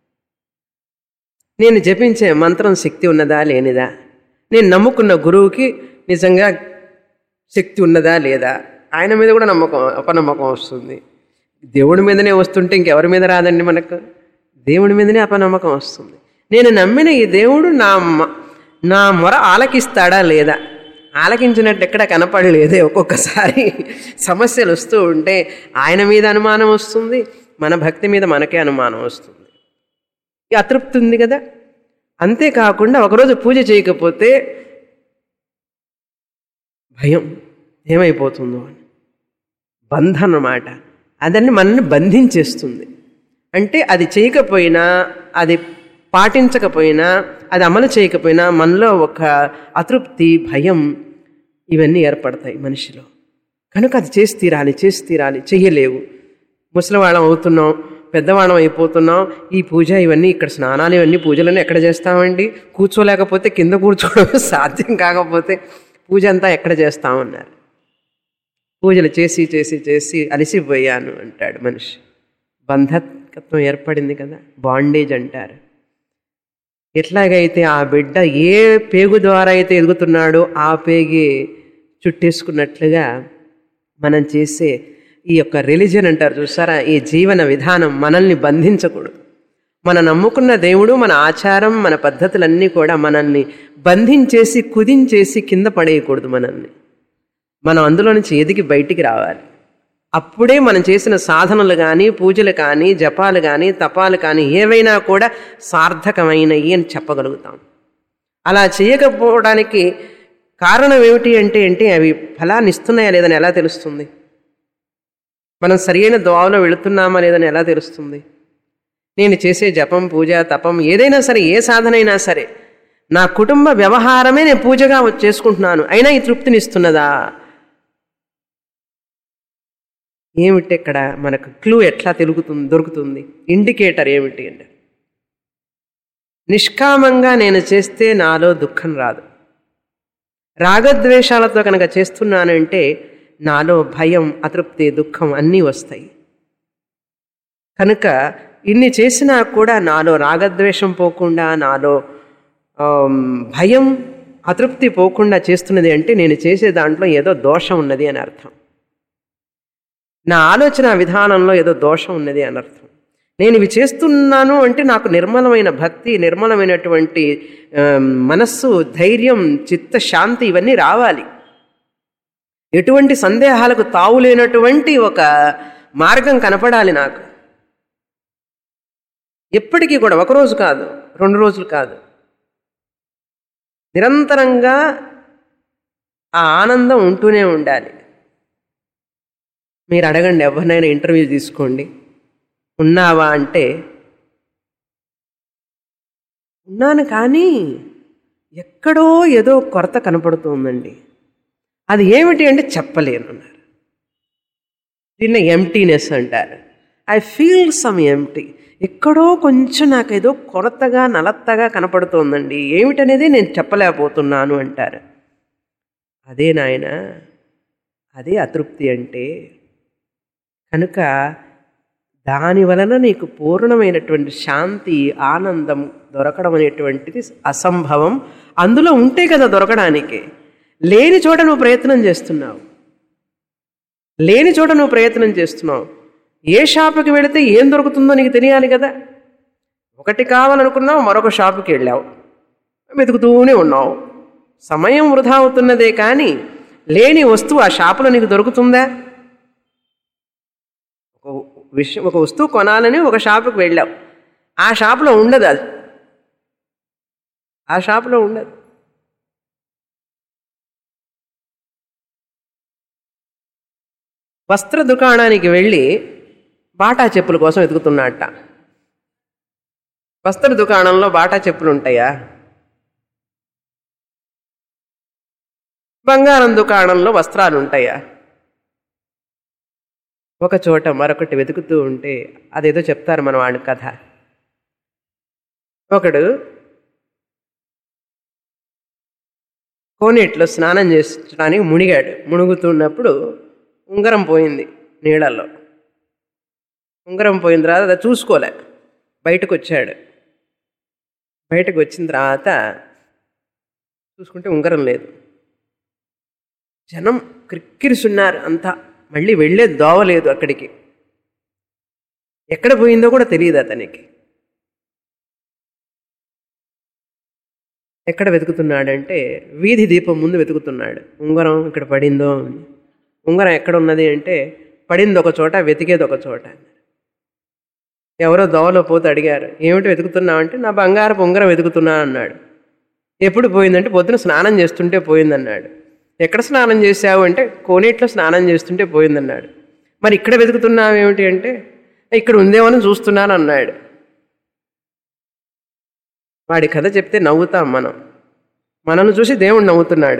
నేను జపించే మంత్రం శక్తి ఉన్నదా లేనిదా, నేను నమ్ముకున్న గురువుకి నిజంగా శక్తి ఉన్నదా లేదా, ఆయన మీద కూడా అపనమ్మకం వస్తుంది. దేవుడి మీదనే వస్తుంటే ఇంకెవరి మీద రాదండి మనకు, దేవుడి మీదనే అపనమ్మకం వస్తుంది. నేను నమ్మిన ఈ దేవుడు నా మొర ఆలకిస్తాడా లేదా, ఆలకించినట్టు ఎక్కడ కనపడలేదే. ఒక్కొక్కసారి సమస్యలు వస్తూ ఉంటే ఆయన మీద అనుమానం వస్తుంది, మన భక్తి మీద మనకే అనుమానం వస్తుంది. ఈ అతృప్తి ఉంది కదా. అంతేకాకుండా ఒకరోజు పూజ చేయకపోతే భయం, ఏమైపోతుందో అని, బంధం అన్నమాట. అదన్నీ మనల్ని బంధించేస్తుంది. అంటే అది చేయకపోయినా, అది పాటించకపోయినా, అది అమలు చేయకపోయినా మనలో ఒక అతృప్తి, భయం, ఇవన్నీ ఏర్పడతాయి మనిషిలో. కనుక అది చేసి తీరాలి, చెయ్యలేవు. ముసలివాళ్ళం అవుతున్నాం, పెద్దవాళ్ళం అయిపోతున్నాం, ఈ పూజ ఇవన్నీ, ఇక్కడ స్నానాలు ఇవన్నీ పూజలన్నీ ఎక్కడ చేస్తామండి, కూర్చోలేకపోతే కింద కూర్చోవడం సాధ్యం కాకపోతే పూజ అంతా ఎక్కడ చేస్తామన్నారు. పూజలు చేసి చేసి చేసి అలసిపోయాను అంటాడు మనిషి. బంధకత్వం ఏర్పడింది కదా, బాండేజ్ అంటారు. ఎట్లాగైతే ఆ బిడ్డ ఏ పేగు ద్వారా అయితే ఎదుగుతున్నాడో ఆ పేగి చుట్టేసుకున్నట్లుగా మనం చేసే ఈ యొక్క రిలీజియన్ అంటారు చూసారా, ఈ జీవన విధానం మనల్ని బంధించకూడదు. మనం నమ్ముకున్న దేవుడు, మన ఆచారం, మన పద్ధతులన్నీ కూడా మనల్ని బంధించేసి, కుదించేసి కింద పడేయకూడదు. మనం అందులో నుంచి ఎదిగి బయటికి రావాలి. అప్పుడే మనం చేసిన సాధనలు కానీ, పూజలు కానీ, జపాలు కానీ, తపాలు కానీ ఏవైనా కూడా సార్థకమైనవి అని చెప్పగలుగుతాం. అలా చేయకపోవడానికి కారణం ఏమిటి అంటే అవి ఫలాన్ని ఇస్తున్నాయా లేదని ఎలా తెలుస్తుంది? మనం సరైన దోవలో వెళుతున్నామా లేదని ఎలా తెలుస్తుంది? నేను చేసే జపం, పూజ, తపం ఏదైనా సరే, ఏ సాధన అయినా సరే, నా కుటుంబ వ్యవహారమే నేను పూజగా చేసుకుంటున్నాను, అయినా ఈ తృప్తినిస్తున్నదా? ఏమిటి ఇక్కడ మనకు క్లూ ఎట్లా దొరుకుతుంది? ఇండికేటర్ ఏమిటి అంటే, నిష్కామంగా నేను చేస్తే నాలో దుఃఖం రాదు. రాగద్వేషాలతో కనుక చేస్తున్నానంటే నాలో భయం, అతృప్తి, దుఃఖం అన్నీ వస్తాయి. కనుక ఇన్ని చేసినా కూడా నాలో రాగద్వేషం పోకుండా, నాలో భయం, అతృప్తి పోకుండా చేస్తున్నది అంటే నేను చేసే దాంట్లో ఏదో దోషం ఉన్నది అని అర్థం. నా ఆలోచన విధానంలో ఏదో దోషం ఉన్నది అని అర్థం. నేను ఇవి చేస్తున్నాను అంటే నాకు నిర్మలమైన భక్తి, నిర్మలమైనటువంటి మనస్సు, ధైర్యం, చిత్తశాంతి ఇవన్నీ రావాలి. ఎటువంటి సందేహాలకు తావులేనటువంటి ఒక మార్గం కనపడాలి నాకు. ఎప్పటికీ కూడా ఒకరోజు కాదు, 2 రోజులు కాదు, నిరంతరంగా ఆ ఆనందం ఉంటూనే ఉండాలి. మీరు అడగండి, ఎవరినైనా ఇంటర్వ్యూ తీసుకోండి, ఉన్నావా అంటే ఉన్నాను కానీ ఎక్కడో ఏదో కొరత కనపడుతుందండి. అది ఏమిటి అంటే చెప్పలేను అన్నారు. దీన్ని ఎంప్టీనెస్ అంటారు. I feel some empty. ఎక్కడో కొంచెం నాకేదో కొరతగా, నలత్తగా కనపడుతోందండి, ఏమిటనేది నేను చెప్పలేకపోతున్నాను అంటారు. అదే నాయన, అదే అతృప్తి అంటే. కనుక దాని వలన నీకు పూర్ణమైనటువంటి శాంతి, ఆనందం దొరకడం అనేటువంటిది అసంభవం. అందులో ఉంటే కదా దొరకడానికి. లేని చోట నువ్వు ప్రయత్నం చేస్తున్నావు, లేని చోట నువ్వు ప్రయత్నం చేస్తున్నావు. ఏ షాపుకి వెళితే ఏం దొరుకుతుందో నీకు తెలియాలి కదా. ఒకటి కావాలనుకున్నావు, మరొక షాపుకి వెళ్ళావు, వెతుకుతూనే ఉన్నావు, సమయం వృధా అవుతున్నదే కానీ లేని వస్తువు ఆ షాపులో నీకు దొరుకుతుందా? ఒక వస్తువు కొనాలని ఒక షాపుకి వెళ్ళావు, ఆ షాపులో ఉండదు, అది ఆ షాపులో ఉండదు. వస్త్ర దుకాణానికి వెళ్ళి బాటా చెప్పుల కోసం వెతుకుతున్నట్ట. వస్త్ర దుకాణంలో బాటా చెప్పులు ఉంటాయా? బంగారం దుకాణంలో వస్త్రాలు ఉంటాయా? ఒక చోట మరొకటి వెతుకుతూ ఉంటే అదేదో చెప్తారు మన వాడి కథ. ఒకడు కోనేట్లో స్నానం చేయించడానికి మునిగాడు. మునుగుతున్నప్పుడు ఉంగరం పోయింది నీళ్ళల్లో. ఉంగరం పోయిన తర్వాత అది చూసుకోలే, బయటకు వచ్చాడు. బయటకు వచ్చిన తర్వాత చూసుకుంటే ఉంగరం లేదు. జనం క్రిక్కిరిసున్నారు అంతా. మళ్ళీ వెళ్ళే దోవలేదు అక్కడికి. ఎక్కడ పోయిందో కూడా తెలియదు అతనికి. ఎక్కడ వెతుకుతున్నాడంటే వీధి దీపం ముందు వెతుకుతున్నాడు. ఉంగరం ఇక్కడ పడిందో. ఉంగరం ఎక్కడ ఉన్నది అంటే పడింది ఒక చోట, వెతికేది ఒక చోట. ఎవరో దోవలో పోతే అడిగారు, ఏమిటి వెతుకుతున్నావు అంటే నా బంగారపు ఉంగరం వెతుకుతున్నా అన్నాడు. ఎప్పుడు పోయిందంటే పొద్దున స్నానం చేస్తుంటే పోయిందన్నాడు. ఎక్కడ స్నానం చేసావు అంటే కోనేట్లో స్నానం చేస్తుంటే పోయిందన్నాడు. మరి ఇక్కడ వెతుకుతున్నావు ఏమిటి అంటే ఇక్కడ ఉందేమని చూస్తున్నాను అన్నాడు. వాడి కథ చెప్తే నవ్వుతాం మనం. మనల్ని చూసి దేవుడు నవ్వుతున్నాడు.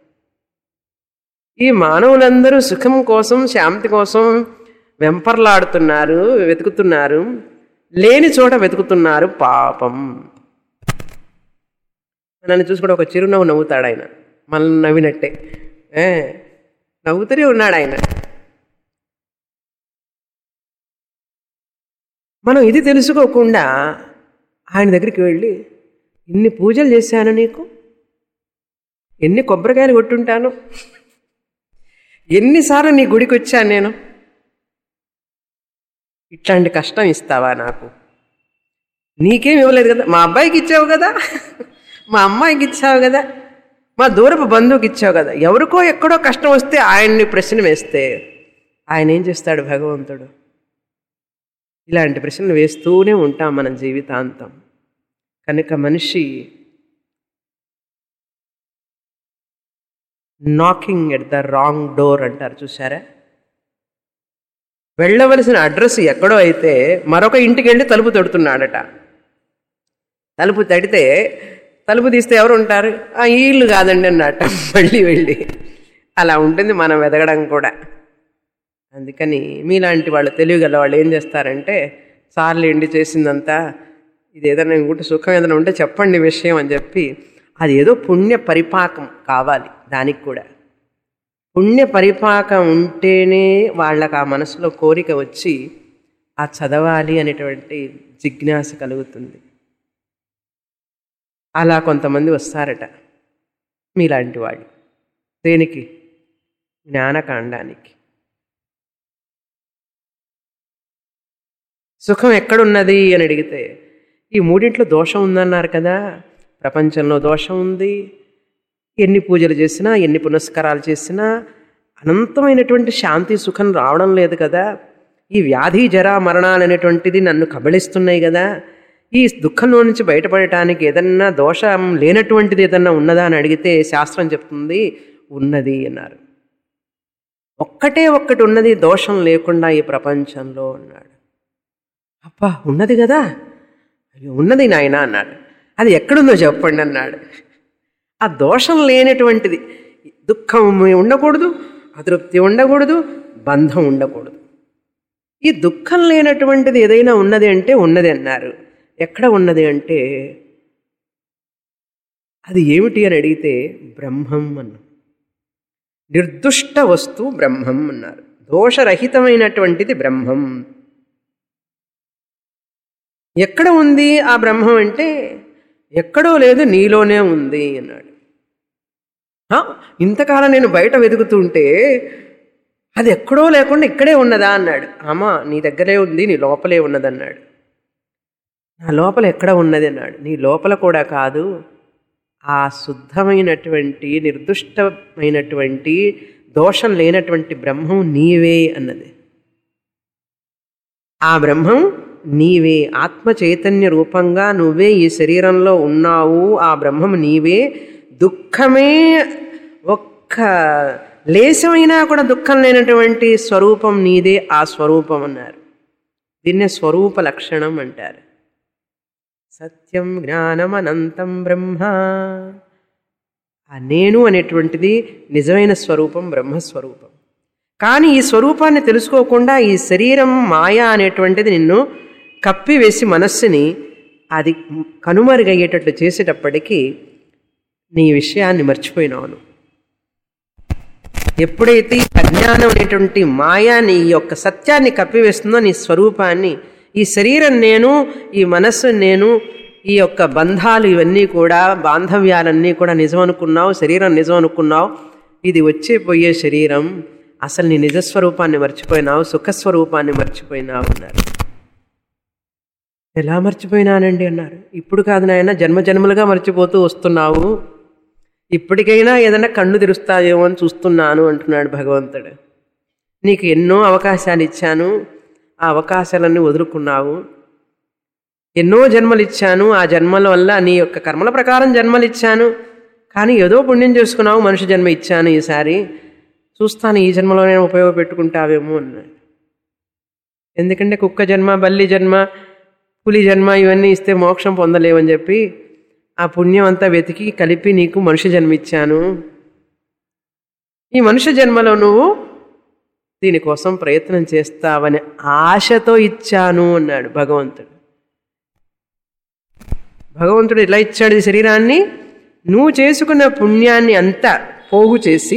ఈ మానవులందరూ సుఖం కోసం, శాంతి కోసం వెంపర్లాడుతున్నారు, వెతుకుతున్నారు, లేని చోట వెతుకుతున్నారు. పాపం. నన్ను చూసి కూడా ఒక చిరునవ్వు నవ్వుతాడు ఆయన, మనల్ని నవ్వినట్టే నవ్వుతూనే ఉన్నాడు ఆయన. మనం ఇది తెలుసుకోకుండా ఆయన దగ్గరికి వెళ్ళి, ఇన్ని పూజలు చేశాను నీకు, ఎన్ని కొబ్బరికాయలు కొట్టుంటాను, ఎన్నిసార్లు నీ గుడికి వచ్చాను నేను, ఇట్లాంటి కష్టం ఇస్తావా నాకు? నీకేం ఇవ్వలేదు కదా, మా అబ్బాయికి ఇచ్చావు కదా, మా అమ్మాయికి ఇచ్చావు కదా, మా దూరపు బంధువుకి ఇచ్చావు కదా. ఎవరికో ఎక్కడో కష్టం వస్తే ఆయన్ని ప్రశ్న వేస్తే ఆయన ఏం చేస్తాడు భగవంతుడు? ఇలాంటి ప్రశ్నలు వేస్తూనే ఉంటాం మనం జీవితాంతం. కనుక మనిషి knocking at the wrong door అంటారు చూసారా? వెళ్ళవలసిన అడ్రస్ ఎక్కడో అయితే మరొక ఇంటికి వెళ్ళి తలుపు తడుతున్నాడట. తలుపు తడితే తలుపు తీస్తే ఎవరు ఉంటారు? ఈ ఇల్లు కాదండి అన్నట్ట మళ్ళీ వెళ్ళి. అలా ఉంటుంది మనం ఎదగడం కూడా. అందుకని మీలాంటి వాళ్ళు తెలియగల వాళ్ళు ఏం చేస్తారంటే, సార్లు ఎండి చేసిందంతా, ఇది ఏదైనా ఇంకోటి సుఖం ఏదైనా ఉంటే చెప్పండి విషయం అని చెప్పి, అది ఏదో పుణ్య పరిపాకం కావాలి. దానికి కూడా పుణ్య పరిపాకం ఉంటేనే వాళ్ళకి ఆ మనసులో కోరిక వచ్చి ఆ చదవాలి అనేటువంటి జిజ్ఞాస కలుగుతుంది. అలా కొంతమంది వస్తారట మీలాంటి వాళ్ళు. దేనికి? జ్ఞానకాండానికి. సుఖం ఎక్కడున్నది అని అడిగితే, ఈ మూడింట్లో దోషం ఉందన్నారు కదా. ప్రపంచంలో దోషం ఉంది. ఎన్ని పూజలు చేసినా, ఎన్ని పునస్కారాలు చేసినా అనంతమైనటువంటి శాంతి సుఖం రావడం లేదు కదా. ఈ వ్యాధి జరా మరణాలు అనేటువంటిది నన్ను కబళిస్తున్నాయి కదా. ఈ దుఃఖంలో నుంచి బయటపడటానికి ఏదన్నా దోషం లేనటువంటిది ఏదన్నా ఉన్నదా అని అడిగితే శాస్త్రం చెప్తుంది ఉన్నది అన్నారు. ఒక్కటే ఒక్కటి ఉన్నది దోషం లేకుండా ఈ ప్రపంచంలో అన్నాడు. అబ్బా ఉన్నది కదా, అయ్యో ఉన్నది నాయన అన్నాడు. అది ఎక్కడుందో చెప్పండి అన్నాడు. ఆ దోషం లేనటువంటిది, దుఃఖం ఉండకూడదు, అతృప్తి ఉండకూడదు, బంధం ఉండకూడదు. ఈ దుఃఖం లేనటువంటిది ఏదైనా ఉన్నది అంటే ఉన్నది అన్నారు. ఎక్కడ ఉన్నది అంటే అది ఏమిటి అని అడిగితే బ్రహ్మం అన్నారు. నిర్దుష్ట వస్తువు బ్రహ్మం అన్నారు. దోషరహితమైనటువంటిది బ్రహ్మం. ఎక్కడ ఉంది ఆ బ్రహ్మం అంటే ఎక్కడో లేదు, నీలోనే ఉంది అన్నాడు. ఇంతకాలం నేను బయట వెతుకుతుంటే అది ఎక్కడో లేకుండా ఇక్కడే ఉన్నదా అన్నాడు. అమ్మా నీ దగ్గరే ఉంది, నీ లోపలే ఉన్నదన్నాడు. నా లోపల ఎక్కడ ఉన్నది అన్నాడు. నీ లోపల కూడా కాదు, ఆ శుద్ధమైనటువంటి నిర్దుష్టమైనటువంటి దోషం లేనటువంటి బ్రహ్మం నీవే అన్నది. ఆ బ్రహ్మం నీవే, ఆత్మ చైతన్య రూపంగా నువ్వే ఈ శరీరంలో ఉన్నావు. ఆ బ్రహ్మం నీవే. దుఃఖమే ఒక్క లేశమైనా కూడా దుఃఖం లేనటువంటి స్వరూపం నీదే. ఆ స్వరూపం అన్నారు. దీన్నే స్వరూప లక్షణం అంటారు. సత్యం జ్ఞానం అనంతం బ్రహ్మ. ఆ నేను అనేటువంటిది నిజమైన స్వరూపం, బ్రహ్మస్వరూపం. కానీ ఈ స్వరూపాన్ని తెలుసుకోకుండా ఈ శరీరం మాయా అనేటువంటిది నిన్ను కప్పివేసి మనస్సుని అది కనుమరుగయ్యేటట్లు చేసేటప్పటికీ నీ విషయాన్ని మర్చిపోయినావు. ఎప్పుడైతే అజ్ఞానం అనేటువంటి మాయా నీ యొక్క సత్యాన్ని కప్పివేస్తుందో, నీ స్వరూపాన్ని, ఈ శరీరం నేను, ఈ మనస్సు నేను, ఈ యొక్క బంధాలు ఇవన్నీ కూడా, బాంధవ్యాలన్నీ కూడా నిజం అనుకున్నావు, శరీరం నిజం అనుకున్నావు. ఇది వచ్చే పోయే శరీరం. అసలు నీ నిజస్వరూపాన్ని మర్చిపోయినావు, సుఖస్వరూపాన్ని మర్చిపోయినావు అన్నారు. ఎలా మర్చిపోయినానండి అన్నారు. ఇప్పుడు కాదు నాయన, జన్మజన్మలుగా మర్చిపోతూ వస్తున్నావు. ఇప్పటికైనా ఏదైనా కన్ను తెరుస్తాయేమో అని చూస్తున్నాను అంటున్నాడు భగవంతుడు. నీకు ఎన్నో అవకాశాలు ఇచ్చాను, ఆ అవకాశాలన్నీ వదులుకున్నావు. ఎన్నో జన్మలు ఇచ్చాను, ఆ జన్మల వల్ల నీ యొక్క కర్మల ప్రకారం జన్మలు ఇచ్చాను. కానీ ఏదో పుణ్యం చేసుకున్నావు, మనిషి జన్మ ఇచ్చాను, ఈసారి చూస్తాను ఈ జన్మలోనే ఉపయోగపెట్టుకుంటావేమో అన్నాడు. ఎందుకంటే కుక్క జన్మ, బల్లి జన్మ, పులి జన్మ ఇవన్నీ ఇస్తే మోక్షం పొందలేవని చెప్పి ఆ పుణ్యం అంతా వెతికి కలిపి నీకు మనుష్య జన్మ ఇచ్చాను. ఈ మనుష్య జన్మలో నువ్వు దీనికోసం ప్రయత్నం చేస్తావని ఆశతో ఇచ్చాను అన్నాడు భగవంతుడు. భగవంతుడు ఇలా ఇచ్చాడు ఈ శరీరాన్ని, నువ్వు చేసుకున్న పుణ్యాన్ని అంతా పోగు చేసి,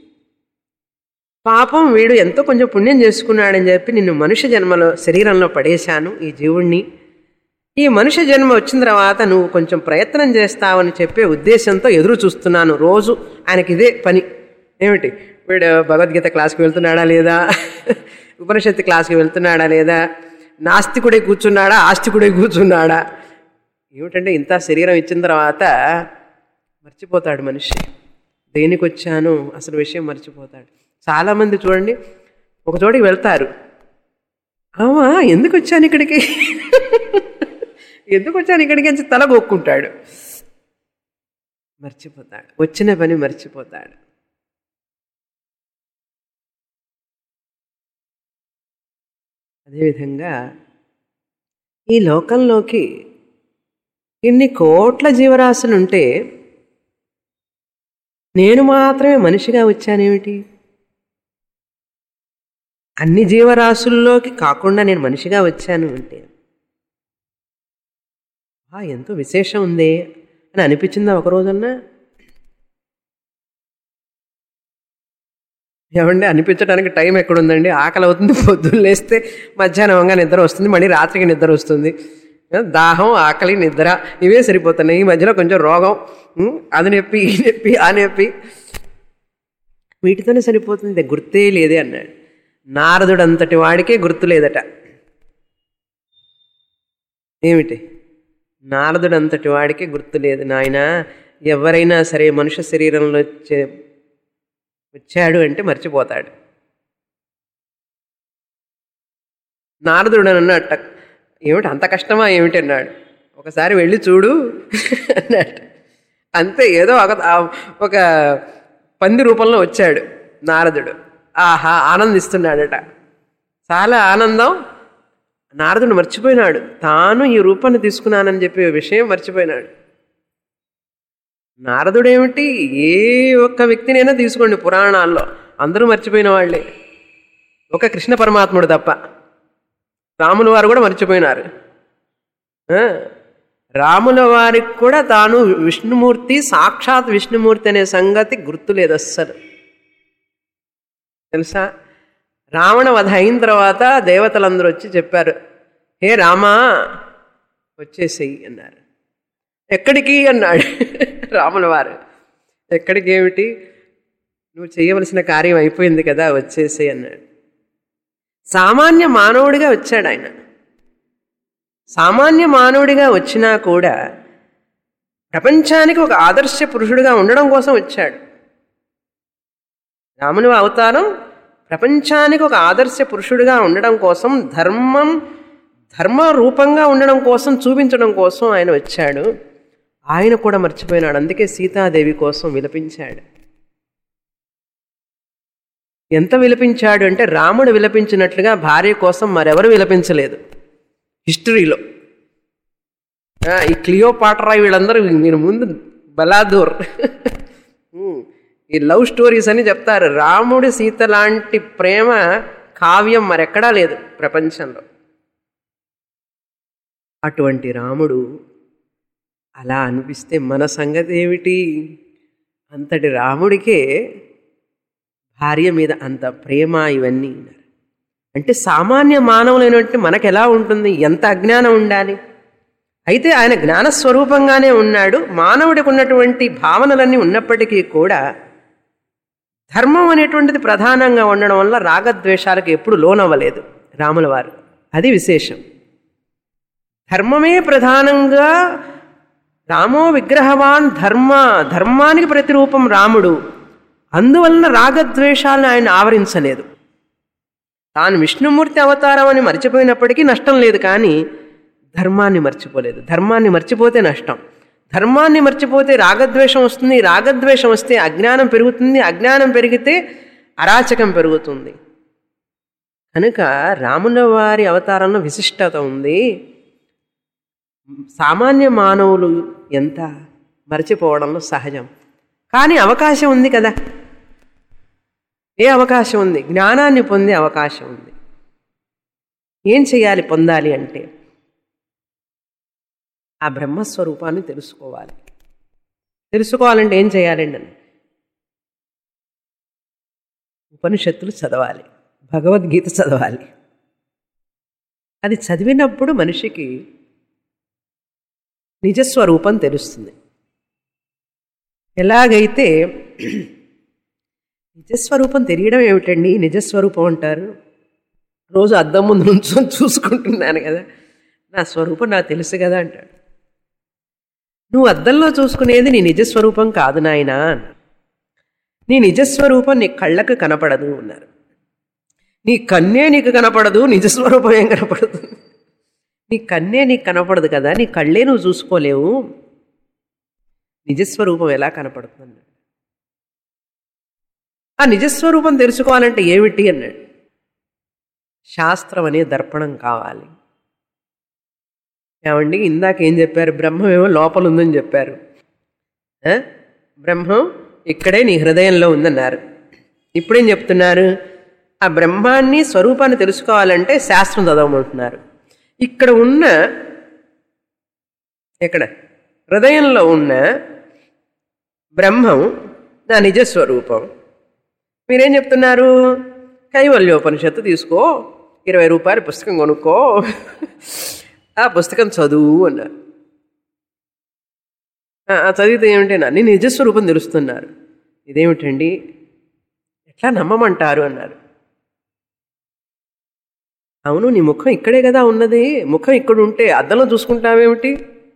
పాపం వీడు ఎంతో కొంచెం పుణ్యం చేసుకున్నాడని చెప్పి నిన్ను మనుష్య జన్మలో శరీరంలో పడేశాను, ఈ జీవుణ్ణి. ఈ మనుష్య జన్మ వచ్చిన తర్వాత నువ్వు కొంచెం ప్రయత్నం చేస్తావని చెప్పే ఉద్దేశంతో ఎదురు చూస్తున్నాను. రోజు ఆయనకి ఇదే పని. ఏమిటి, వీడు భగవద్గీత క్లాస్కి వెళ్తున్నాడా లేదా, ఉపనిషత్తు క్లాస్కి వెళ్తున్నాడా లేదా, నాస్తికుడే కూర్చున్నాడా, ఆస్తికుడే కూర్చున్నాడా. ఏమిటంటే ఇంత శరీరం ఇచ్చిన తర్వాత మర్చిపోతాడు మనిషి. దేనికి వచ్చాను అసలు విషయం మర్చిపోతాడు. చాలామంది చూడండి, ఒక చోటికి వెళ్తారు. ఆమా ఎందుకు వచ్చాను ఇక్కడికి, ఎందుకు వచ్చాను ఇక్కడికి అని తల గోక్కుంటాడు. మర్చిపోతాడు, వచ్చిన పని మర్చిపోతాడు. అదేవిధంగా ఈ లోకంలోకి ఇన్ని కోట్ల జీవరాశులుంటే నేను మాత్రమే మనిషిగా వచ్చానేమిటి? అన్ని జీవరాశుల్లోకి కాకుండా నేను మనిషిగా వచ్చాను అంటే ఎంతో విశేషం ఉందే అని అనిపించిందా ఒక రోజన్నా? ఏమండి అనిపించడానికి టైం ఎక్కడుందండి? ఆకలి అవుతుంది, పొద్దున్న లేస్తే మధ్యాహ్నంగా నిద్ర వస్తుంది, మళ్ళీ రాత్రికి నిద్ర వస్తుంది. దాహం, ఆకలి, నిద్ర ఇవే సరిపోతున్నాయి. ఈ మధ్యలో కొంచెం రోగం, అది నొప్పి, ఈ నొప్పి, ఆ నొప్పి, వీటితోనే సరిపోతుంది. గుర్తే లేదే అన్నాడు. నారదుడు అంతటి వాడికే గుర్తు లేదట. ఏమిటి? నారదుడు అంతటి వాడికే గుర్తు లేదు. నాయన ఎవరైనా సరే మనుష్య శరీరంలో వచ్చాడు అంటే మర్చిపోతాడు. నారదుడు అని అన్నట్ట. ఏమిటి అంత కష్టమా ఏమిటి అన్నాడు. ఒకసారి వెళ్ళి చూడు అన్నట్టు. అంతే, ఏదో ఒక పంది రూపంలో వచ్చాడు నారదుడు. ఆహా ఆనందిస్తున్నాడట. చాలా ఆనందం. నారదుడు మర్చిపోయినాడు, తాను ఈ రూపాన్ని తీసుకున్నానని చెప్పే విషయం మర్చిపోయినాడు. నారదుడేమిటి, ఏ ఒక్క వ్యక్తినైనా తీసుకోండి పురాణాల్లో, అందరూ మర్చిపోయిన వాళ్ళే, ఒక కృష్ణ పరమాత్ముడు తప్ప. రాముల వారు కూడా మర్చిపోయినారు. రాముల వారికి కూడా తాను విష్ణుమూర్తి, సాక్షాత్ విష్ణుమూర్తి అనే సంగతి గుర్తులేదు అస్సలు. తెలుసా? రావణ వధ అయిన తర్వాత దేవతలందరూ వచ్చి చెప్పారు, హే రామా వచ్చేసేయి అన్నారు. ఎక్కడికి అన్నాడు రాముల వారు. ఎక్కడికి ఏమిటి, నువ్వు చేయవలసిన కార్యం అయిపోయింది కదా, వచ్చేసేయి అన్నాడు. సామాన్య మానవుడిగా వచ్చాడు ఆయన. సామాన్య మానవుడిగా వచ్చినా కూడా ప్రపంచానికి ఒక ఆదర్శ పురుషుడిగా ఉండడం కోసం వచ్చాడు. రాముని అవతారం ప్రపంచానికి ఒక ఆదర్శ పురుషుడిగా ఉండడం కోసం, ధర్మ రూపంగా ఉండడం కోసం, చూపించడం కోసం ఆయన వచ్చాడు. ఆయన కూడా మర్చిపోయినాడు. అందుకే సీతాదేవి కోసం విలపించాడు. ఎంత విలపించాడు అంటే రాముడు విలపించినట్లుగా భార్య కోసం మరెవరు విలపించలేదు హిస్టరీలో. ఈ క్లియోపాట్రా వీళ్ళందరూ మీరు ముందు బలాదూర్ ఈ లవ్ స్టోరీస్ అని చెప్తారు. రాముడి సీత లాంటి ప్రేమ కావ్యం మరెక్కడా లేదు ప్రపంచంలో. అటువంటి రాముడు అలా అనిపిస్తే మన సంగతి ఏమిటి? అంతటి రాముడికే భార్య మీద అంత ప్రేమ, ఇవన్నీ అంటే సామాన్య మానవులైనటువంటి మనకు ఎలా ఉంటుంది? ఎంత అజ్ఞానం ఉండాలి? అయితే ఆయన జ్ఞానస్వరూపంగానే ఉన్నాడు. మానవుడికి ఉన్నటువంటి భావనలన్నీ ఉన్నప్పటికీ కూడా ధర్మం అనేటువంటిది ప్రధానంగా ఉండడం వల్ల రాగద్వేషాలకు ఎప్పుడు లోనవ్వలేదు రాముల వారు. అది విశేషం. ధర్మమే ప్రధానంగా, రామో విగ్రహవాన్ ధర్మానికి ప్రతిరూపం రాముడు. అందువలన రాగద్వేషాలను ఆయన ఆవరించలేదు. తాను విష్ణుమూర్తి అవతారం అని మర్చిపోయినప్పటికీ నష్టం లేదు, కానీ ధర్మాన్ని మర్చిపోలేదు. ధర్మాన్ని మర్చిపోతే నష్టం. ధర్మాన్ని మర్చిపోతే రాగద్వేషం వస్తుంది. రాగద్వేషం వస్తే అజ్ఞానం పెరుగుతుంది. అజ్ఞానం పెరిగితే అరాచకం పెరుగుతుంది. కనుక రాముల వారి అవతారంలో విశిష్టత ఉంది. సామాన్య మానవులు ఎంత మర్చిపోవడంలో సహజం. కానీ అవకాశం ఉంది కదా. ఏ అవకాశం ఉంది? జ్ఞానాన్ని పొందే అవకాశం ఉంది. ఏం చేయాలి పొందాలి అంటే ఆ బ్రహ్మస్వరూపాన్ని తెలుసుకోవాలి. తెలుసుకోవాలంటే ఏం చేయాలండి? ఉపనిషత్తులు చదవాలి, భగవద్గీత చదవాలి. అది చదివినప్పుడు మనిషికి నిజస్వరూపం తెలుస్తుంది. ఎలాగైతే నిజస్వరూపం తెలియడం ఏమిటండి నిజస్వరూపం అంటారు? రోజు అద్దం ముందు నుంచొని చూసుకుంటున్నాను కదా, నా స్వరూపం నాకు తెలుసు కదా అంటాడు. నువ్వు అద్దంలో చూసుకునేది నీ నిజస్వరూపం కాదు నాయనా. నీ నిజస్వరూపం నీ కళ్ళకు కనపడదు అన్నారు. నీ కన్నే నీకు కనపడదు, నిజస్వరూపం ఏం కనపడుతుంది? నీ కన్నే నీకు కనపడదు కదా, నీ కళ్ళే నువ్వు చూసుకోలేవు, నిజస్వరూపం ఎలా కనపడుతుంది? ఆ నిజస్వరూపం తెలుసుకోవాలంటే ఏమిటి అన్నాడు. శాస్త్రం అనే దర్పణం కావాలి. ఏమండి ఇందాక ఏం చెప్పారు? బ్రహ్మమేమో లోపల ఉందని చెప్పారు. బ్రహ్మం ఇక్కడే నీ హృదయంలో ఉందన్నారు. ఇప్పుడేం చెప్తున్నారు? ఆ బ్రహ్మాన్ని స్వరూపాన్ని తెలుసుకోవాలంటే శాస్త్రం చదవమంటున్నారు. ఇక్కడ ఉన్న ఎక్కడ హృదయంలో ఉన్న బ్రహ్మం నా నిజస్వరూపం. మీరేం చెప్తున్నారు? కైవల్యోపనిషత్తు తీసుకో, 20 రూపాయల పుస్తకం కొనుక్కో, ఆ పుస్తకం చదువు అన్నారు. చదివితే ఏమిటైనా నీ నిజస్వరూపం తెలుస్తున్నారు. ఇదేమిటండి, ఎట్లా నమ్మమంటారు అన్నారు. అవును, నీ ముఖం ఇక్కడే కదా ఉన్నది, ముఖం ఇక్కడ ఉంటే అద్దంలో చూసుకుంటావేమిటి?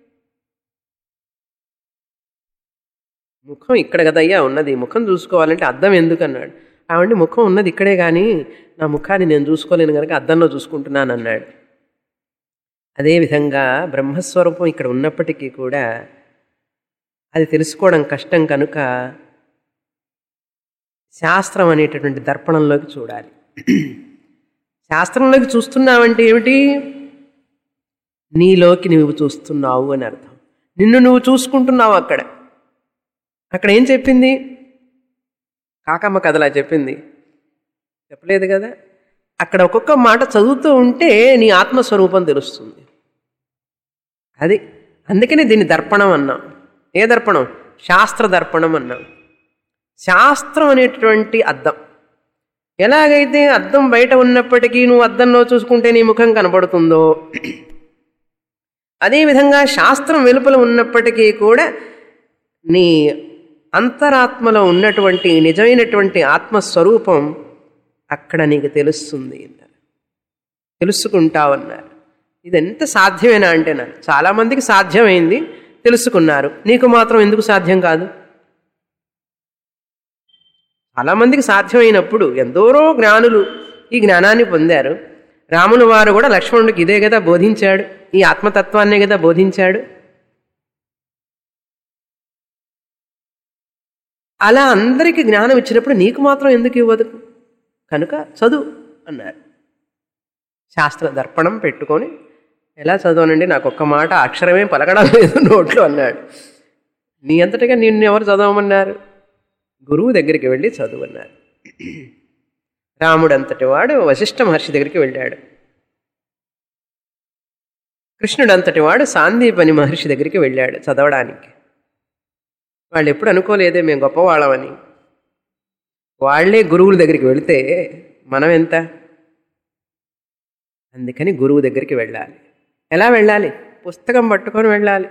ముఖం ఇక్కడ కదయ్యా ఉన్నది, ముఖం చూసుకోవాలంటే అద్దం ఎందుకు అన్నాడు. ఆవిడ ముఖం ఉన్నది ఇక్కడే కానీ నా ముఖాన్ని నేను చూసుకోలేను కనుక అద్దంలో చూసుకుంటున్నాను అన్నాడు. అదేవిధంగా బ్రహ్మస్వరూపం ఇక్కడ ఉన్నప్పటికీ కూడా అది తెలుసుకోవడం కష్టం కనుక శాస్త్రం అనేటటువంటి దర్పణంలోకి చూడాలి. శాస్త్రంలోకి చూస్తున్నావంటే ఏమిటి? నీలోకి నువ్వు చూస్తున్నావు అని అర్థం. నిన్ను నువ్వు చూసుకుంటున్నావు. అక్కడ ఏం చెప్పింది? కాకమ్మ కథలా చెప్పింది? చెప్పలేదు కదా. అక్కడ ఒక్కొక్క మాట చదువుతూ ఉంటే నీ ఆత్మస్వరూపం తెలుస్తుంది. అది అందుకనే దీన్ని దర్పణం అన్నాం. ఏ దర్పణం? శాస్త్ర దర్పణం అన్నాం. శాస్త్రం అనేటువంటి అద్దం. ఎలాగైతే అద్దం బయట ఉన్నప్పటికీ నువ్వు అద్దంలో చూసుకుంటే నీ ముఖం కనపడుతుందో, అదేవిధంగా శాస్త్రం వెలుపల ఉన్నప్పటికీ కూడా నీ అంతరాత్మలో ఉన్నటువంటి నిజమైనటువంటి ఆత్మస్వరూపం అక్కడ నీకు తెలుస్తుంది అన్నారు, తెలుసుకుంటావన్నారు. ఇదెంత సాధ్యమేనా అంటే నాకు చాలామందికి సాధ్యమైంది, తెలుసుకున్నారు. నీకు మాత్రం ఎందుకు సాధ్యం కాదు? చాలామందికి సాధ్యమైనప్పుడు ఎందరో జ్ఞానులు ఈ జ్ఞానాన్ని పొందారు. రాముని వారు కూడా లక్ష్మణుడికి ఇదే కదా బోధించాడు, ఈ ఆత్మతత్వాన్నే కదా బోధించాడు. అలా అందరికీ జ్ఞానం ఇచ్చినప్పుడు నీకు మాత్రం ఎందుకు ఇవ్వదు? కనుక చదువు అన్నారు. శాస్త్ర దర్పణం పెట్టుకొని ఎలా చదవనండి, నాకు ఒక్క మాట అక్షరమే పలకడం లేదు నోట్లో అన్నాడు. నీ అంతటిగా నిన్ను ఎవరు చదవమన్నారు? గురువు దగ్గరికి వెళ్ళి చదువు అన్నారు. రాముడు అంతటి వాడు వశిష్ఠ మహర్షి దగ్గరికి వెళ్ళాడు. కృష్ణుడు అంతటి వాడు సాందీపని మహర్షి దగ్గరికి వెళ్ళాడు చదవడానికి. వాళ్ళు ఎప్పుడు అనుకోలేదే మేము గొప్పవాళ్ళమని. వాళ్లే గురువుల దగ్గరికి వెళితే మనం ఎంత? అందుకని గురువు దగ్గరికి వెళ్ళాలి. ఎలా వెళ్ళాలి? పుస్తకం పట్టుకొని వెళ్ళాలి.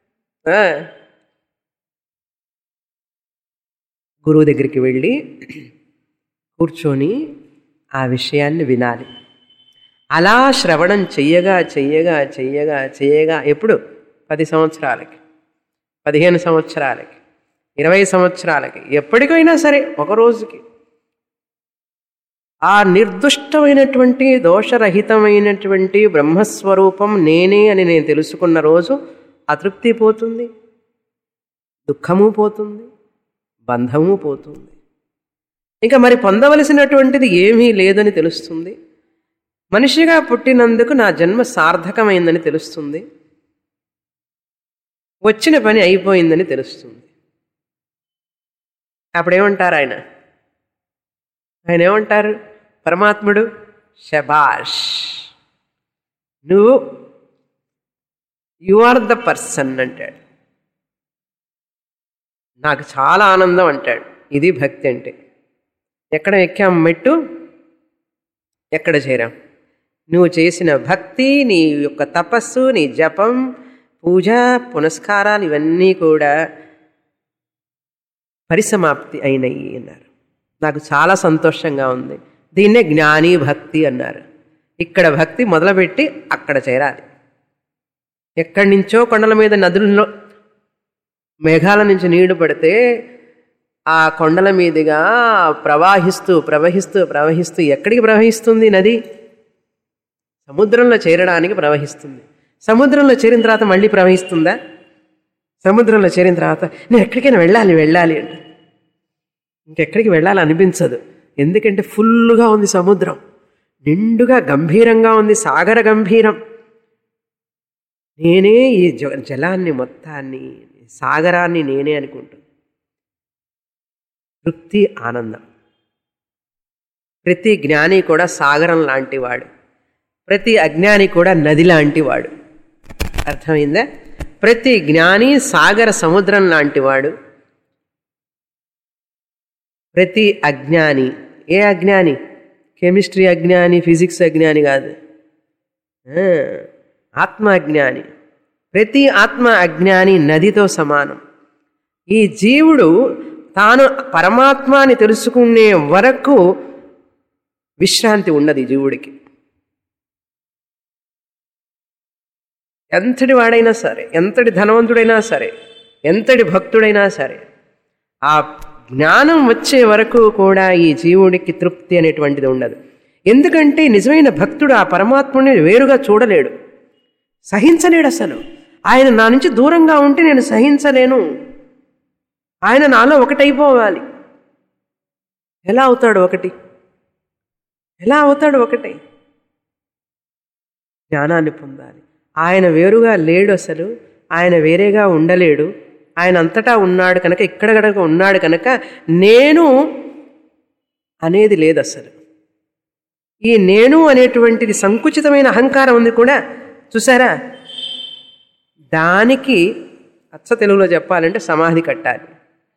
గురువు దగ్గరికి వెళ్ళి కూర్చొని ఆ విషయాన్ని వినాలి. అలా శ్రవణం చెయ్యగా చెయ్యగా చెయ్యగా చెయ్యగా ఎప్పుడు 10 సంవత్సరాలకి, 15 సంవత్సరాలకి, 20 సంవత్సరాలకి, ఎప్పటికైనా సరే ఒక రోజుకి ఆ నిర్దుష్టమైనటువంటి దోషరహితమైనటువంటి బ్రహ్మస్వరూపం నేనే అని నేను తెలుసుకున్న రోజు అతృప్తి పోతుంది, దుఃఖము పోతుంది, బంధము పోతుంది. ఇంకా మరి పొందవలసినటువంటిది ఏమీ లేదని తెలుస్తుంది. మనిషిగా పుట్టినందుకు నా జన్మ సార్థకమైందని తెలుస్తుంది. వచ్చిన పని అయిపోయిందని తెలుస్తుంది. అప్పుడేమంటారు ఆయన ఏమంటారు? పరమాత్ముడు శబాష్, యు ఆర్ ద పర్సన్ అంటాడు. నాకు చాలా ఆనందం అంటాడు. ఇది భక్తి అంటే. ఎక్కడ ఎక్కాం మెట్టు, ఎక్కడ చేరాం? నువ్వు చేసిన భక్తి, నీ యొక్క తపస్సు, నీ జపం, పూజ, పునస్కారాలు ఇవన్నీ కూడా పరిసమాప్తి అయినయి అన్నారు. నాకు చాలా సంతోషంగా ఉంది. దీన్నే జ్ఞాని భక్తి అన్నారు. ఇక్కడ భక్తి మొదలుపెట్టి అక్కడ చేరాలి. ఎక్కడి నుంచో కొండల మీద నదుల్లో మేఘాల నుంచి నీళ్లు పడితే ఆ కొండల మీదుగా ప్రవహిస్తూ ప్రవహిస్తూ ప్రవహిస్తూ ఎక్కడికి ప్రవహిస్తుంది నది? సముద్రంలో చేరడానికి ప్రవహిస్తుంది. సముద్రంలో చేరిన తర్వాత మళ్ళీ ప్రవహిస్తుందా? సముద్రంలో చేరిన తర్వాత నేను ఎక్కడికైనా వెళ్ళాలి అంటే ఇంకెక్కడికి వెళ్ళాలి అనిపించదు. ఎందుకంటే ఫుల్గా ఉంది సముద్రం, నిండుగా గంభీరంగా ఉంది, సాగర గంభీరం. నేనే ఈ జలాన్ని మొత్తాన్ని, సాగరాన్ని నేనే అనుకుంటాను. తృప్తి, ఆనందం. ప్రతి జ్ఞాని కూడా సాగరం లాంటివాడు, ప్రతి అజ్ఞాని కూడా నది లాంటివాడు. అర్థమైందా? ప్రతి జ్ఞాని సాగర సముద్రం లాంటివాడు, ప్రతి అజ్ఞాని. ఏ అజ్ఞాని? కెమిస్ట్రీ అజ్ఞాని, ఫిజిక్స్ అజ్ఞాని కాదు, ఆత్మ అజ్ఞాని. ప్రతి ఆత్మ అజ్ఞాని నదితో సమానం. ఈ జీవుడు తాను పరమాత్మని తెలుసుకునే వరకు విశ్రాంతి ఉండదు ఈ జీవుడికి. ఎంతటి వాడైనా సరే, ఎంతటి ధనవంతుడైనా సరే, ఎంతటి భక్తుడైనా సరే, ఆ జ్ఞానం వచ్చే వరకు కూడా ఈ జీవుడికి తృప్తి అనేటువంటిది ఉండదు. ఎందుకంటే నిజమైన భక్తుడు ఆ పరమాత్ముని వేరుగా చూడలేడు, సహించలేడు. అసలు ఆయన నా నుంచి దూరంగా ఉంటే నేను సహించలేను, ఆయన నాలో ఒకటైపోవాలి. ఎలా అవుతాడు ఒకటి? ఎలా అవుతాడు ఒకటి? జ్ఞానాన్ని పొందాలి. ఆయన వేరుగా లేడు, అసలు ఆయన వేరేగా ఉండలేడు. ఆయన అంతటా ఉన్నాడు కనుక, ఇక్కడ కనుక ఉన్నాడు కనుక నేను అనేది లేదు అసలు. ఈ నేను అనేటువంటిది సంకుచితమైన అహంకారం ఉంది కూడా, చూసారా? దానికి అచ్చ తెలుగులో చెప్పాలంటే సమాధి కట్టాలి.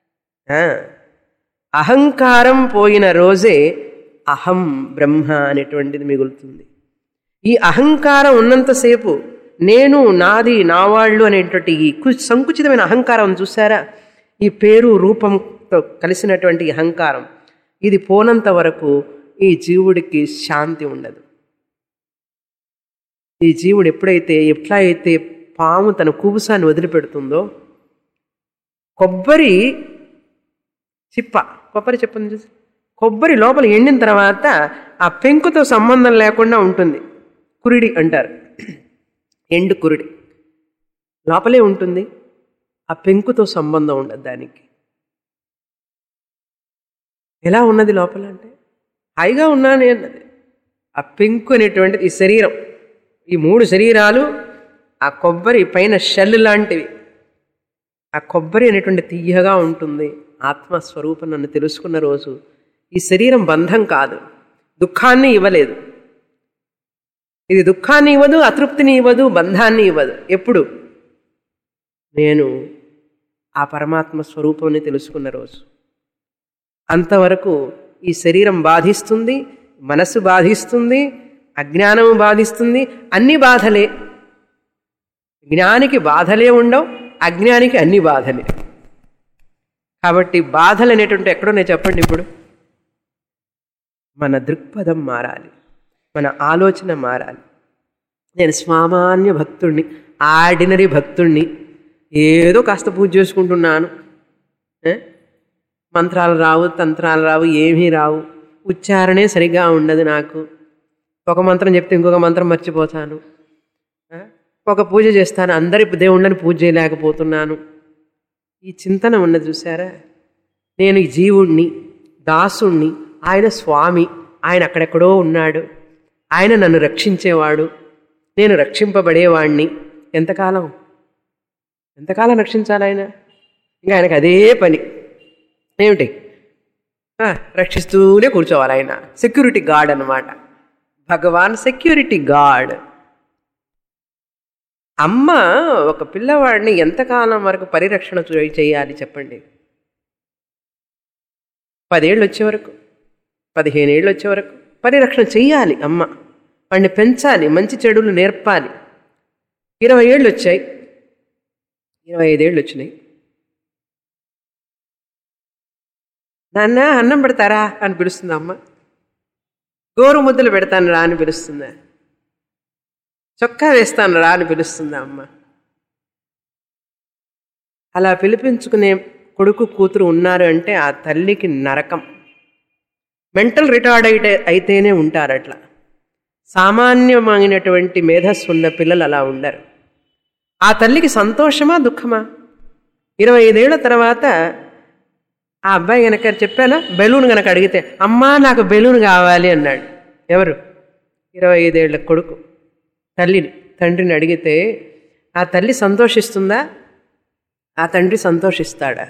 అహంకారం పోయిన రోజే అహం బ్రహ్మ అనేటువంటిది మిగులుతుంది. ఈ అహంకారం ఉన్నంతసేపు నేను, నాది, నా వాళ్ళు అనేటువంటి ఈ సంకుచితమైన అహంకారం చూసారా? ఈ పేరు రూపంతో కలిసినటువంటి అహంకారం, ఇది పోనంత వరకు ఈ జీవుడికి శాంతి ఉండదు. ఈ జీవుడు ఎట్లా అయితే పాము తన కుబుసాన్ని వదిలిపెడుతుందో, కొబ్బరి చెప్పండి చూసి, కొబ్బరి లోపల ఎండిన తర్వాత ఆ పెంకుతో సంబంధం లేకుండా ఉంటుంది. కురిడి అంటారు, ఎండు కురిడి లోపలే ఉంటుంది, ఆ పెంకుతో సంబంధం ఉండదు దానికి. ఎలా ఉన్నది లోపల అంటే హాయిగా ఉన్నానే అన్నది. ఆ పెంకు అనేటువంటిది ఈ శరీరం, ఈ 3 శరీరాలు ఆ కొబ్బరి పైన షెల్ లాంటివి. ఆ కొబ్బరి అనేటువంటి తీయగా ఉంటుంది. ఆత్మస్వరూపం నన్ను తెలుసుకున్న రోజు ఈ శరీరం బంధం కాదు, దుఃఖాన్ని ఇవ్వలేదు. ఇది దుఃఖాన్ని ఇవ్వదు, అతృప్తిని ఇవ్వదు, బంధాన్ని ఇవ్వదు. ఎప్పుడు? నేను ఆ పరమాత్మ స్వరూపాన్ని తెలుసుకున్న రోజు. అంతవరకు ఈ శరీరం బాధిస్తుంది, మనసు బాధిస్తుంది, అజ్ఞానము బాధిస్తుంది, అన్ని బాధలే. జ్ఞానికి బాధలే ఉండవు, అజ్ఞానికి అన్ని బాధలే. కాబట్టి బాధలు అనేటువంటి ఎక్కడున్నాయి చెప్పండి? ఇప్పుడు మన దృక్పథం మారాలి, మన ఆలోచన మారాలి. నేను సామాన్య భక్తుడిని, ఆర్డినరీ భక్తుడిని, ఏదో కాస్త పూజ చేసుకుంటున్నాను, మంత్రాలు రావు, తంత్రాలు రావు, ఏమీ రావు, ఉచ్చారణే సరిగ్గా ఉండదు నాకు. ఒక మంత్రం చెప్తే ఇంకొక మంత్రం మర్చిపోతాను, ఒక పూజ చేస్తాను, అందరి దేవుళ్ళని పూజ చేయలేకపోతున్నాను. ఈ చింతన ఉన్నది చూసారా? నేను ఈ జీవుణ్ణి, దాసుణ్ణి, ఆయన స్వామి, ఆయన అక్కడెక్కడో ఉన్నాడు, ఆయన నన్ను రక్షించేవాడు, నేను రక్షింపబడేవాణ్ణి. ఎంతకాలం రక్షించాలి ఆయన? ఇంకా ఆయనకు అదే పని ఏమిటి? రక్షిస్తూనే కూర్చోవాలి. ఆయన సెక్యూరిటీ గార్డ్ అన్నమాట. Bhagavan security guard. అమ్మ ఒక పిల్లవాడిని ఎంతకాలం వరకు పరిరక్షణ చేయాలి చెప్పండి? 10 ఏళ్ళు వచ్చే వరకు, 15 ఏళ్ళు వచ్చే వరకు పరిరక్షణ చెయ్యాలి అమ్మ. వాడిని పెంచాలి, మంచి చెడులు నేర్పాలి. 20 ఏళ్ళు వచ్చాయి, 25 ఏళ్ళు వచ్చినాయి, నాన్న అన్నం పెడతారా అని పిలుస్తుంది అమ్మ. గోరు ముద్దలు పెడతాను రా అని పిలుస్తుందా? చొక్కా వేస్తాను రా అని పిలుస్తుందా అమ్మ? అలా పిలిపించుకునే కొడుకు కూతురు ఉన్నారు అంటే ఆ తల్లికి నరకం. మెంటల్ రిటార్డ్ అయితేనే ఉంటారు అట్లా. సామాన్యమైనటువంటి మేధస్సు ఉన్న పిల్లలు అలా ఉండరు. ఆ తల్లికి సంతోషమా దుఃఖమా? 25 ఏళ్ల తర్వాత ఆ అబ్బాయి గనక చెప్పానా బెలూన్ గనక అడిగితే అమ్మా నాకు బెలూన్ కావాలి అన్నాడు. ఎవరు? 25 ఏళ్ల కొడుకు తండ్రిని అడిగితే ఆ తల్లి సంతోషిస్తుందా? ఆ తండ్రి సంతోషిస్తాడా?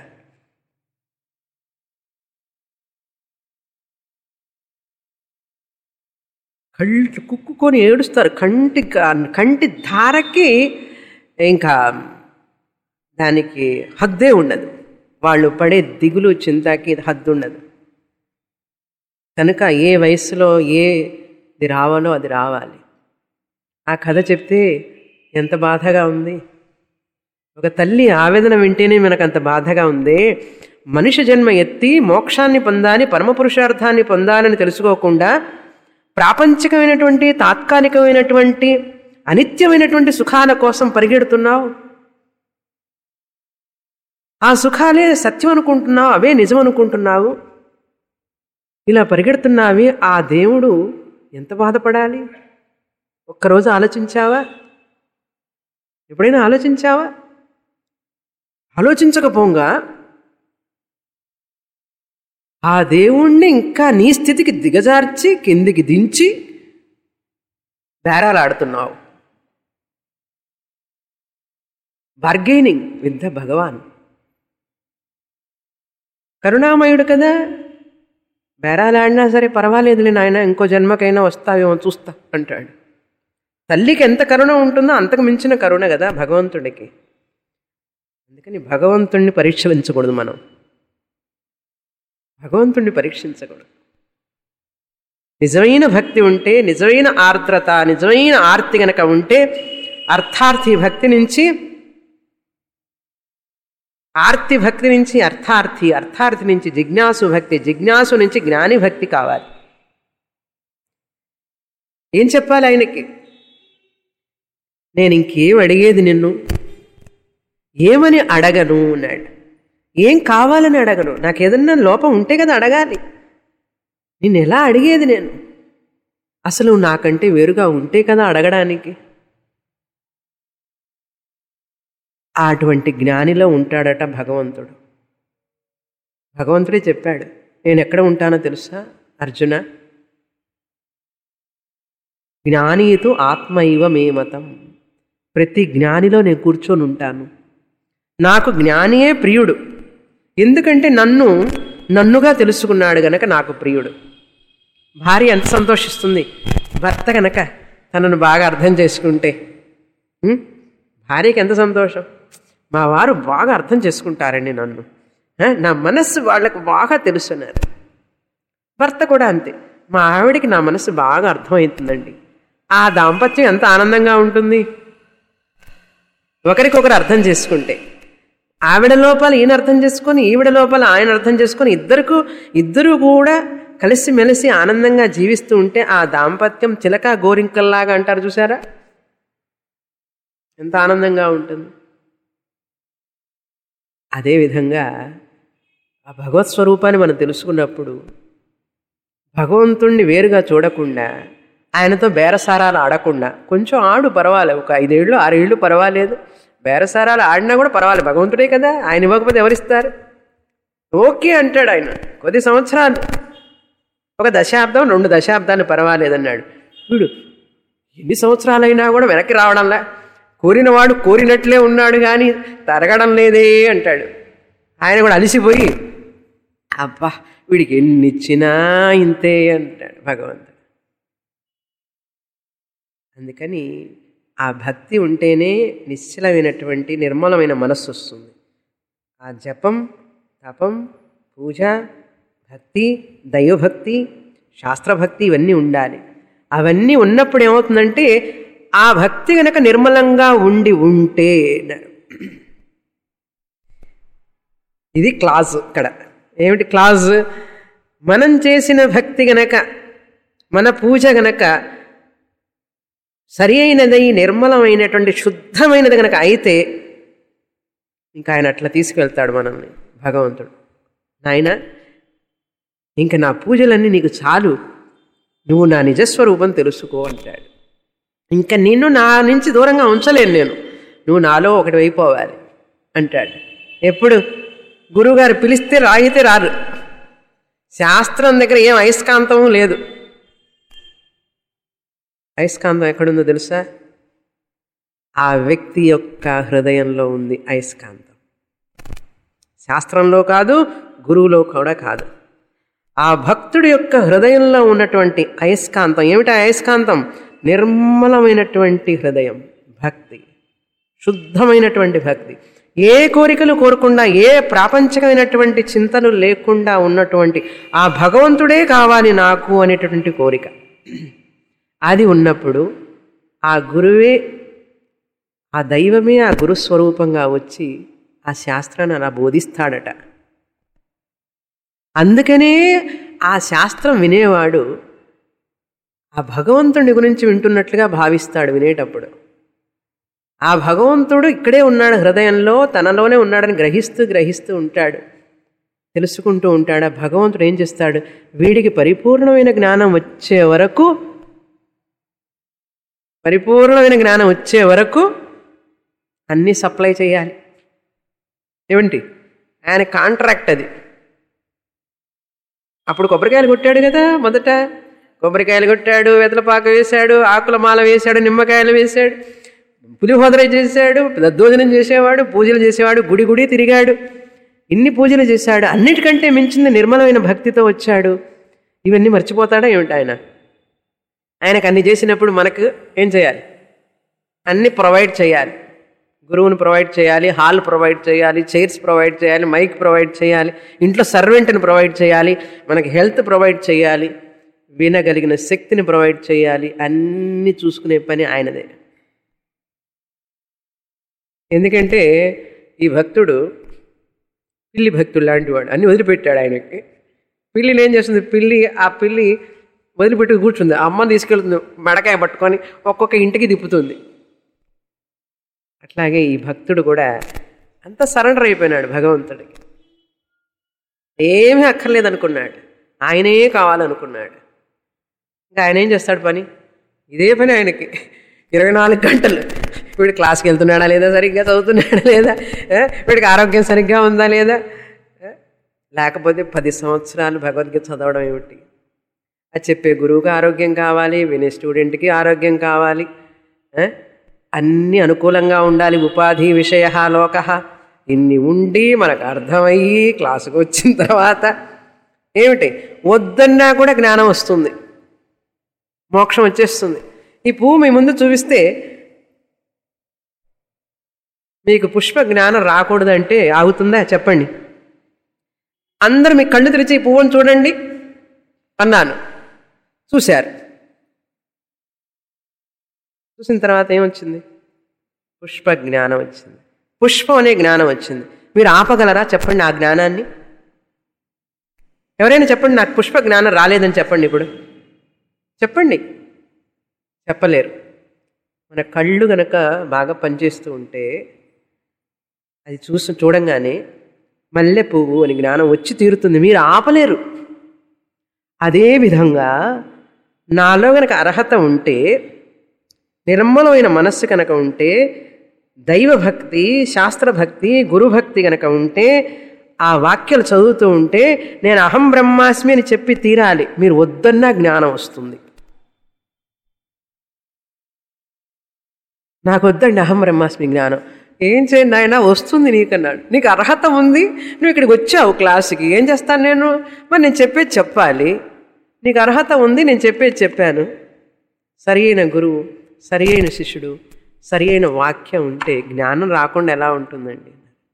కళ్ళు కుక్కుకొని ఏడుస్తారు. కంటి ధారకి ఇంకా దానికి హద్దే ఉండదు. వాళ్ళు పడే దిగులు చింతకి హద్దు ఉండదు. కనుక ఏ వయస్సులో ఏది రావాలో అది రావాలి. ఆ కథ చెప్తే ఎంత బాధగా ఉంది. ఒక తల్లి ఆవేదన వింటేనే మనకు అంత బాధగా ఉంది. మనిషి జన్మ ఎత్తి మోక్షాన్ని పొందాలి, పరమపురుషార్థాన్ని పొందాలని తెలుసుకోకుండా ప్రాపంచికమైనటువంటి తాత్కాలికమైనటువంటి అనిత్యమైనటువంటి సుఖాల కోసం పరిగెడుతున్నావు. ఆ సుఖాలే సత్యం అనుకుంటున్నావు, అవే నిజం అనుకుంటున్నావు. ఇలా పరిగెడుతున్నావి. ఆ దేవుడు ఎంత బాధపడాలి? ఒక్కరోజు ఆలోచించావా? ఎప్పుడైనా ఆలోచించావా? ఆలోచించకపోగా ఆ దేవుణ్ణి ఇంకా నీ స్థితికి దిగజార్చి కిందికి దించి బేరాలాడుతున్నావు. Bargaining with the Bhagavan. కరుణామయుడు కదా, బేరాలాడినా సరే పర్వాలేదులే నాయన, ఇంకో జన్మకైనా వస్తావేమో చూస్తా అంటాడు. తల్లికి ఎంత కరుణ ఉంటుందో అంతకు మించిన కరుణ కదా భగవంతుడికి. అందుకని భగవంతుణ్ణి పరీక్షించకూడదు. మనం భగవంతుణ్ణి పరీక్షించకూడదు. నిజమైన భక్తి ఉంటే, నిజమైన ఆర్ద్రత, నిజమైన ఆర్తి గనక ఉంటే, అర్థార్థి భక్తి నుంచి ఆర్తి భక్తి నుంచి అర్థార్థి, అర్థార్థి నుంచి జిజ్ఞాసు భక్తి, జిజ్ఞాసు నుంచి జ్ఞాని భక్తి కావాలి. ఏం చెప్పాలి ఆయనకి? నేను ఇంకేం అడిగేది నిన్ను, ఏమని అడగను అన్నాడు. ఏం కావాలని అడగను, నాకు ఏదన్నా లోపం ఉంటే కదా అడగాలి. నిన్ను ఎలా అడిగేది నేను? అసలు నాకంటే వేరుగా ఉంటే కదా అడగడానికి. అటువంటి జ్ఞానిలో ఉంటాడట భగవంతుడు. భగవంతుడే చెప్పాడు, నేను ఎక్కడ ఉంటానో తెలుసా అర్జున? జ్ఞానీతు ఆత్మైవ మే మతం. ప్రతి జ్ఞానిలో నేను కూర్చొని ఉంటాను. నాకు జ్ఞానియే ప్రియుడు. ఎందుకంటే నన్నుగా తెలుసుకున్నాడు గనక నాకు ప్రియుడు. భార్య ఎంత సంతోషిస్తుంది భర్త గనక తనను బాగా అర్థం చేసుకుంటే. భార్యకి ఎంత సంతోషం, మా వారు బాగా అర్థం చేసుకుంటారండి నన్ను, నా మనస్సు వాళ్ళకు బాగా తెలుసున్నారు. భర్త కూడా అంతే, మా ఆవిడికి నా మనస్సు బాగా అర్థమవుతుందండి. ఆ దాంపత్యం ఎంత ఆనందంగా ఉంటుంది ఒకరికొకరు అర్థం చేసుకుంటే. ఆవిడ లోపల ఈయన అర్థం చేసుకొని, ఈవిడ లోపల ఆయన అర్థం చేసుకొని, ఇద్దరు కూడా కలిసిమెలిసి ఆనందంగా జీవిస్తూ ఉంటే ఆ దాంపత్యం చిలక గోరింకల్లాగా అంటారు చూసారా, ఎంత ఆనందంగా ఉంటుంది. అదేవిధంగా ఆ భగవత్ స్వరూపాన్ని మనం తెలుసుకున్నప్పుడు భగవంతుణ్ణి వేరుగా చూడకుండా, ఆయనతో బేరసారాలు ఆడకుండా, కొంచెం ఆడు పర్వాలేదు, ఒక 5 ఏళ్ళు 6 ఏళ్ళు పర్వాలేదు, బేరసారాలు ఆడినా కూడా పర్వాలేదు, భగవంతుడే కదా, ఆయన ఇవ్వకపోతే ఎవరిస్తారు? ఓకే అంటాడు ఆయన. కొద్ది సంవత్సరాలు, ఒక దశాబ్దం 2 దశాబ్దాలు పర్వాలేదన్నాడు. వీడు ఎన్ని సంవత్సరాలైనా కూడా వెనక్కి రావడంలా, కోరినవాడు కోరినట్లే ఉన్నాడు కానీ తరగడం లేదే అంటాడు. ఆయన కూడా అలిసిపోయి అబ్బా వీడికి ఎన్నిచ్చినా ఇంతే అంటాడు భగవంతుడు. అందుకని ఆ భక్తి ఉంటేనే నిశ్చలమైనటువంటి నిర్మలమైన మనస్సు వస్తుంది. ఆ జపం, తపం, పూజ, భక్తి, దైవభక్తి, శాస్త్రభక్తి ఇవన్నీ ఉండాలి. అవన్నీ ఉన్నప్పుడు ఏమవుతుందంటే ఆ భక్తి గనక నిర్మలంగా ఉంటే, ఇది క్లాజ్. ఇక్కడ ఏమిటి క్లాజ్? మనం చేసిన భక్తి గనక, మన పూజ గనక సరి అయినది, నిర్మలమైనటువంటి శుద్ధమైనది గనక అయితే ఇంకా ఆయన అట్లా తీసుకువెళ్తాడు మనల్ని భగవంతుడు. నాయన, ఇంక నా పూజలన్నీ నీకు చాలు, నువ్వు నా నిజస్వరూపం తెలుసుకో అంటాడు. ఇంకా నిన్ను నా నుంచి దూరంగా ఉంచలేను నేను, నువ్వు నాలో ఒకటి అయిపోవాలి అంటాడు. ఎప్పుడు? గురువుగారు పిలిస్తే రాగితే రారు. శాస్త్రం దగ్గర ఏం అయస్కాంతం లేదు. అయస్కాంతం ఎక్కడుందో తెలుసా? ఆ వ్యక్తి యొక్క హృదయంలో ఉంది అయస్కాంతం. శాస్త్రంలో కాదు, గురువులో కూడా కాదు. ఆ భక్తుడి యొక్క హృదయంలో ఉన్నటువంటి అయస్కాంతం ఏమిటి? అయస్కాంతం నిర్మలమైనటువంటి హృదయం, భక్తి, శుద్ధమైనటువంటి భక్తి. ఏ కోరికలు కోరకుండా, ఏ ప్రాపంచికమైనటువంటి చింతలు లేకుండా ఉన్నటువంటి ఆ భగవంతుడే కావాలి నాకు అనేటటువంటి కోరిక. అది ఉన్నప్పుడు ఆ గురువే, ఆ దైవమే ఆ గురుస్వరూపంగా వచ్చి ఆ శాస్త్రాన్ని అలా బోధిస్తాడట. అందుకనే ఆ శాస్త్రం వినేవాడు ఆ భగవంతుడి గురించి వింటున్నట్లుగా భావిస్తాడు వినేటప్పుడు. ఆ భగవంతుడు ఇక్కడే ఉన్నాడు, హృదయంలో తనలోనే ఉన్నాడని గ్రహిస్తూ ఉంటాడు, తెలుసుకుంటూ ఉంటాడు. ఆ భగవంతుడు ఏం చేస్తాడు? వీడికి పరిపూర్ణమైన జ్ఞానం వచ్చే వరకు అన్నీ సప్లై చేయాలి. ఏమిటి? ఆయన కాంట్రాక్ట్ అది. అప్పుడు కొబ్బరికాయలు కొట్టాడు కదా, మొదట కొబ్బరికాయలు కొట్టాడు, వెతలపాక వేశాడు, ఆకుల మాల వేశాడు, నిమ్మకాయలు వేశాడు, పులిహోదర చేశాడు, దద్దోజనం చేసేవాడు, పూజలు చేసేవాడు, గుడి తిరిగాడు, ఇన్ని పూజలు చేశాడు. అన్నిటికంటే మించింది నిర్మలమైన భక్తితో వచ్చాడు. ఇవన్నీ మర్చిపోతాడా ఏమిటి ఆయన? ఆయనకు అన్ని చేసినప్పుడు మనకు ఏం చేయాలి? అన్నీ ప్రొవైడ్ చేయాలి. గురువుని ప్రొవైడ్ చేయాలి, హాల్ ప్రొవైడ్ చేయాలి, చైర్స్ ప్రొవైడ్ చేయాలి, మైక్ ప్రొవైడ్ చేయాలి, ఇంట్లో సర్వెంట్ని ప్రొవైడ్ చేయాలి, మనకి హెల్త్ ప్రొవైడ్ చేయాలి, వినగలిగిన శక్తిని ప్రొవైడ్ చేయాలి. అన్నీ చూసుకునే పని ఆయనదే. ఎందుకంటే ఈ భక్తుడు పిల్లి భక్తుడు లాంటి వాడు. అన్నీ వదిలిపెట్టాడు ఆయనకి. పిల్లిని ఏం చేస్తుంది? ఆ పిల్లి వదిలిపెట్టి కూర్చుంది. ఆ అమ్మని తీసుకెళ్తుంది, మెడకాయ పట్టుకొని ఒక్కొక్క ఇంటికి తిప్పుతుంది. అట్లాగే ఈ భక్తుడు కూడా అంత సరెండర్ అయిపోయినాడు భగవంతుడికి. ఏమీ అక్కర్లేదనుకున్నాడు, ఆయనే కావాలనుకున్నాడు. ఇంకా ఆయన ఏం చేస్తాడు పని? ఇదే పని ఆయనకి 24 గంటలు. వీడు క్లాస్కి వెళ్తున్నాడా లేదా, సరిగ్గా చదువుతున్నాడా లేదా, వీడికి ఆరోగ్యం సరిగ్గా ఉందా లేదా, లేకపోతే 10 సంవత్సరాలు భగవద్గీత చదవడం ఏమిటి? అది చెప్పే గురువుకి ఆరోగ్యం కావాలి, వినే స్టూడెంట్కి ఆరోగ్యం కావాలి, అన్నీ అనుకూలంగా ఉండాలి. ఉపాధి విషయ లోక ఇన్ని ఉండి మనకు అర్థమయ్యి క్లాసుకు వచ్చిన తర్వాత ఏమిటి? వద్దన్నా కూడా జ్ఞానం వస్తుంది, మోక్షం వచ్చేస్తుంది. ఈ పువ్వు మీ ముందు చూపిస్తే మీకు పుష్ప జ్ఞానం రాకూడదంటే ఆగుతుందా? చెప్పండి. అందరూ మీ కళ్ళు తెరిచి ఈ పువ్వును చూడండి అన్నాను, చూశారు. చూసిన తర్వాత ఏమొచ్చింది? పుష్ప జ్ఞానం వచ్చింది, పుష్పం అనే జ్ఞానం వచ్చింది. మీరు ఆపగలరా? చెప్పండి ఆ జ్ఞానాన్ని. ఎవరైనా చెప్పండి, నాకు పుష్ప జ్ఞానం రాలేదని చెప్పండి. ఇప్పుడు చెప్పండి. చెప్పలేరు. మన కళ్ళు గనక బాగా పనిచేస్తూ ఉంటే అది చూడంగానే మల్లె పువ్వు అని జ్ఞానం వచ్చి తీరుతుంది, మీరు ఆపలేరు. అదేవిధంగా నాలో గనక అర్హత ఉంటే, నిర్మలమైన మనస్సు కనుక ఉంటే, దైవభక్తి, శాస్త్రభక్తి, గురుభక్తి కనుక ఉంటే, ఆ వాక్యాలు చదువుతూ ఉంటే నేను అహం బ్రహ్మాస్మి అని చెప్పి తీరాలి. మీరు వద్దన్నా జ్ఞానం వస్తుంది. నాకు వద్దండి అహం బ్రహ్మాస్మి జ్ఞానం. ఏం చేయండి ఆయన, వస్తుంది నీకన్నాడు. నీకు అర్హత ఉంది, నువ్వు ఇక్కడికి వచ్చావు క్లాసుకి, ఏం చేస్తాను నేను? మరి నేను చెప్పేది చెప్పాలి. నీకు అర్హత ఉంది, నేను చెప్పేది చెప్పాను. సరి అయిన గురువు, సరి అయిన శిష్యుడు, సరి అయిన వాక్యం ఉంటే జ్ఞానం రాకుండా ఎలా ఉంటుందండి?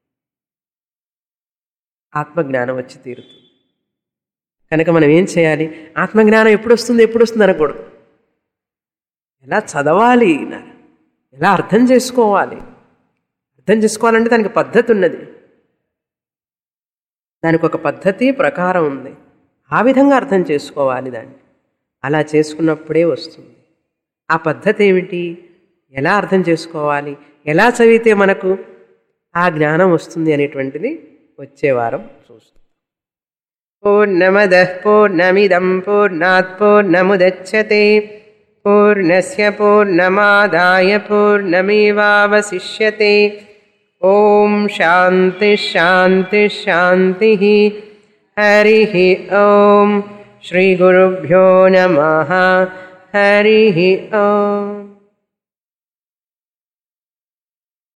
ఆత్మజ్ఞానం వచ్చి తీరుతుంది. కనుక మనం ఏం చేయాలి? ఆత్మజ్ఞానం ఎప్పుడు వస్తుంది అనకూడదు. ఎలా చదవాలి, ఎలా అర్థం చేసుకోవాలి. అర్థం చేసుకోవాలంటే దానికి పద్ధతి ఉన్నది, దానికి ఒక పద్ధతి ప్రకారం ఉంది. ఆ విధంగా అర్థం చేసుకోవాలి దాన్ని. అలా చేసుకున్నప్పుడే వస్తుంది. ఆ పద్ధతి ఏమిటి? ఎలా అర్థం చేసుకోవాలి, ఎలా చదివితే మనకు ఆ జ్ఞానం వస్తుంది అనేటువంటిది వచ్చే వారం చూస్తాం. పూర్ణమదః పూర్ణమిదం పూర్ణాత్ పూర్ణముదచ్యతే పూర్ణస్య పూర్ణమాదాయ పూర్ణమేవావశిష్యతే. ఓం శాంతి శాంతి శాంతి. హరి ఓం. శ్రీ గురుభ్యో నమః. హరి ఓం.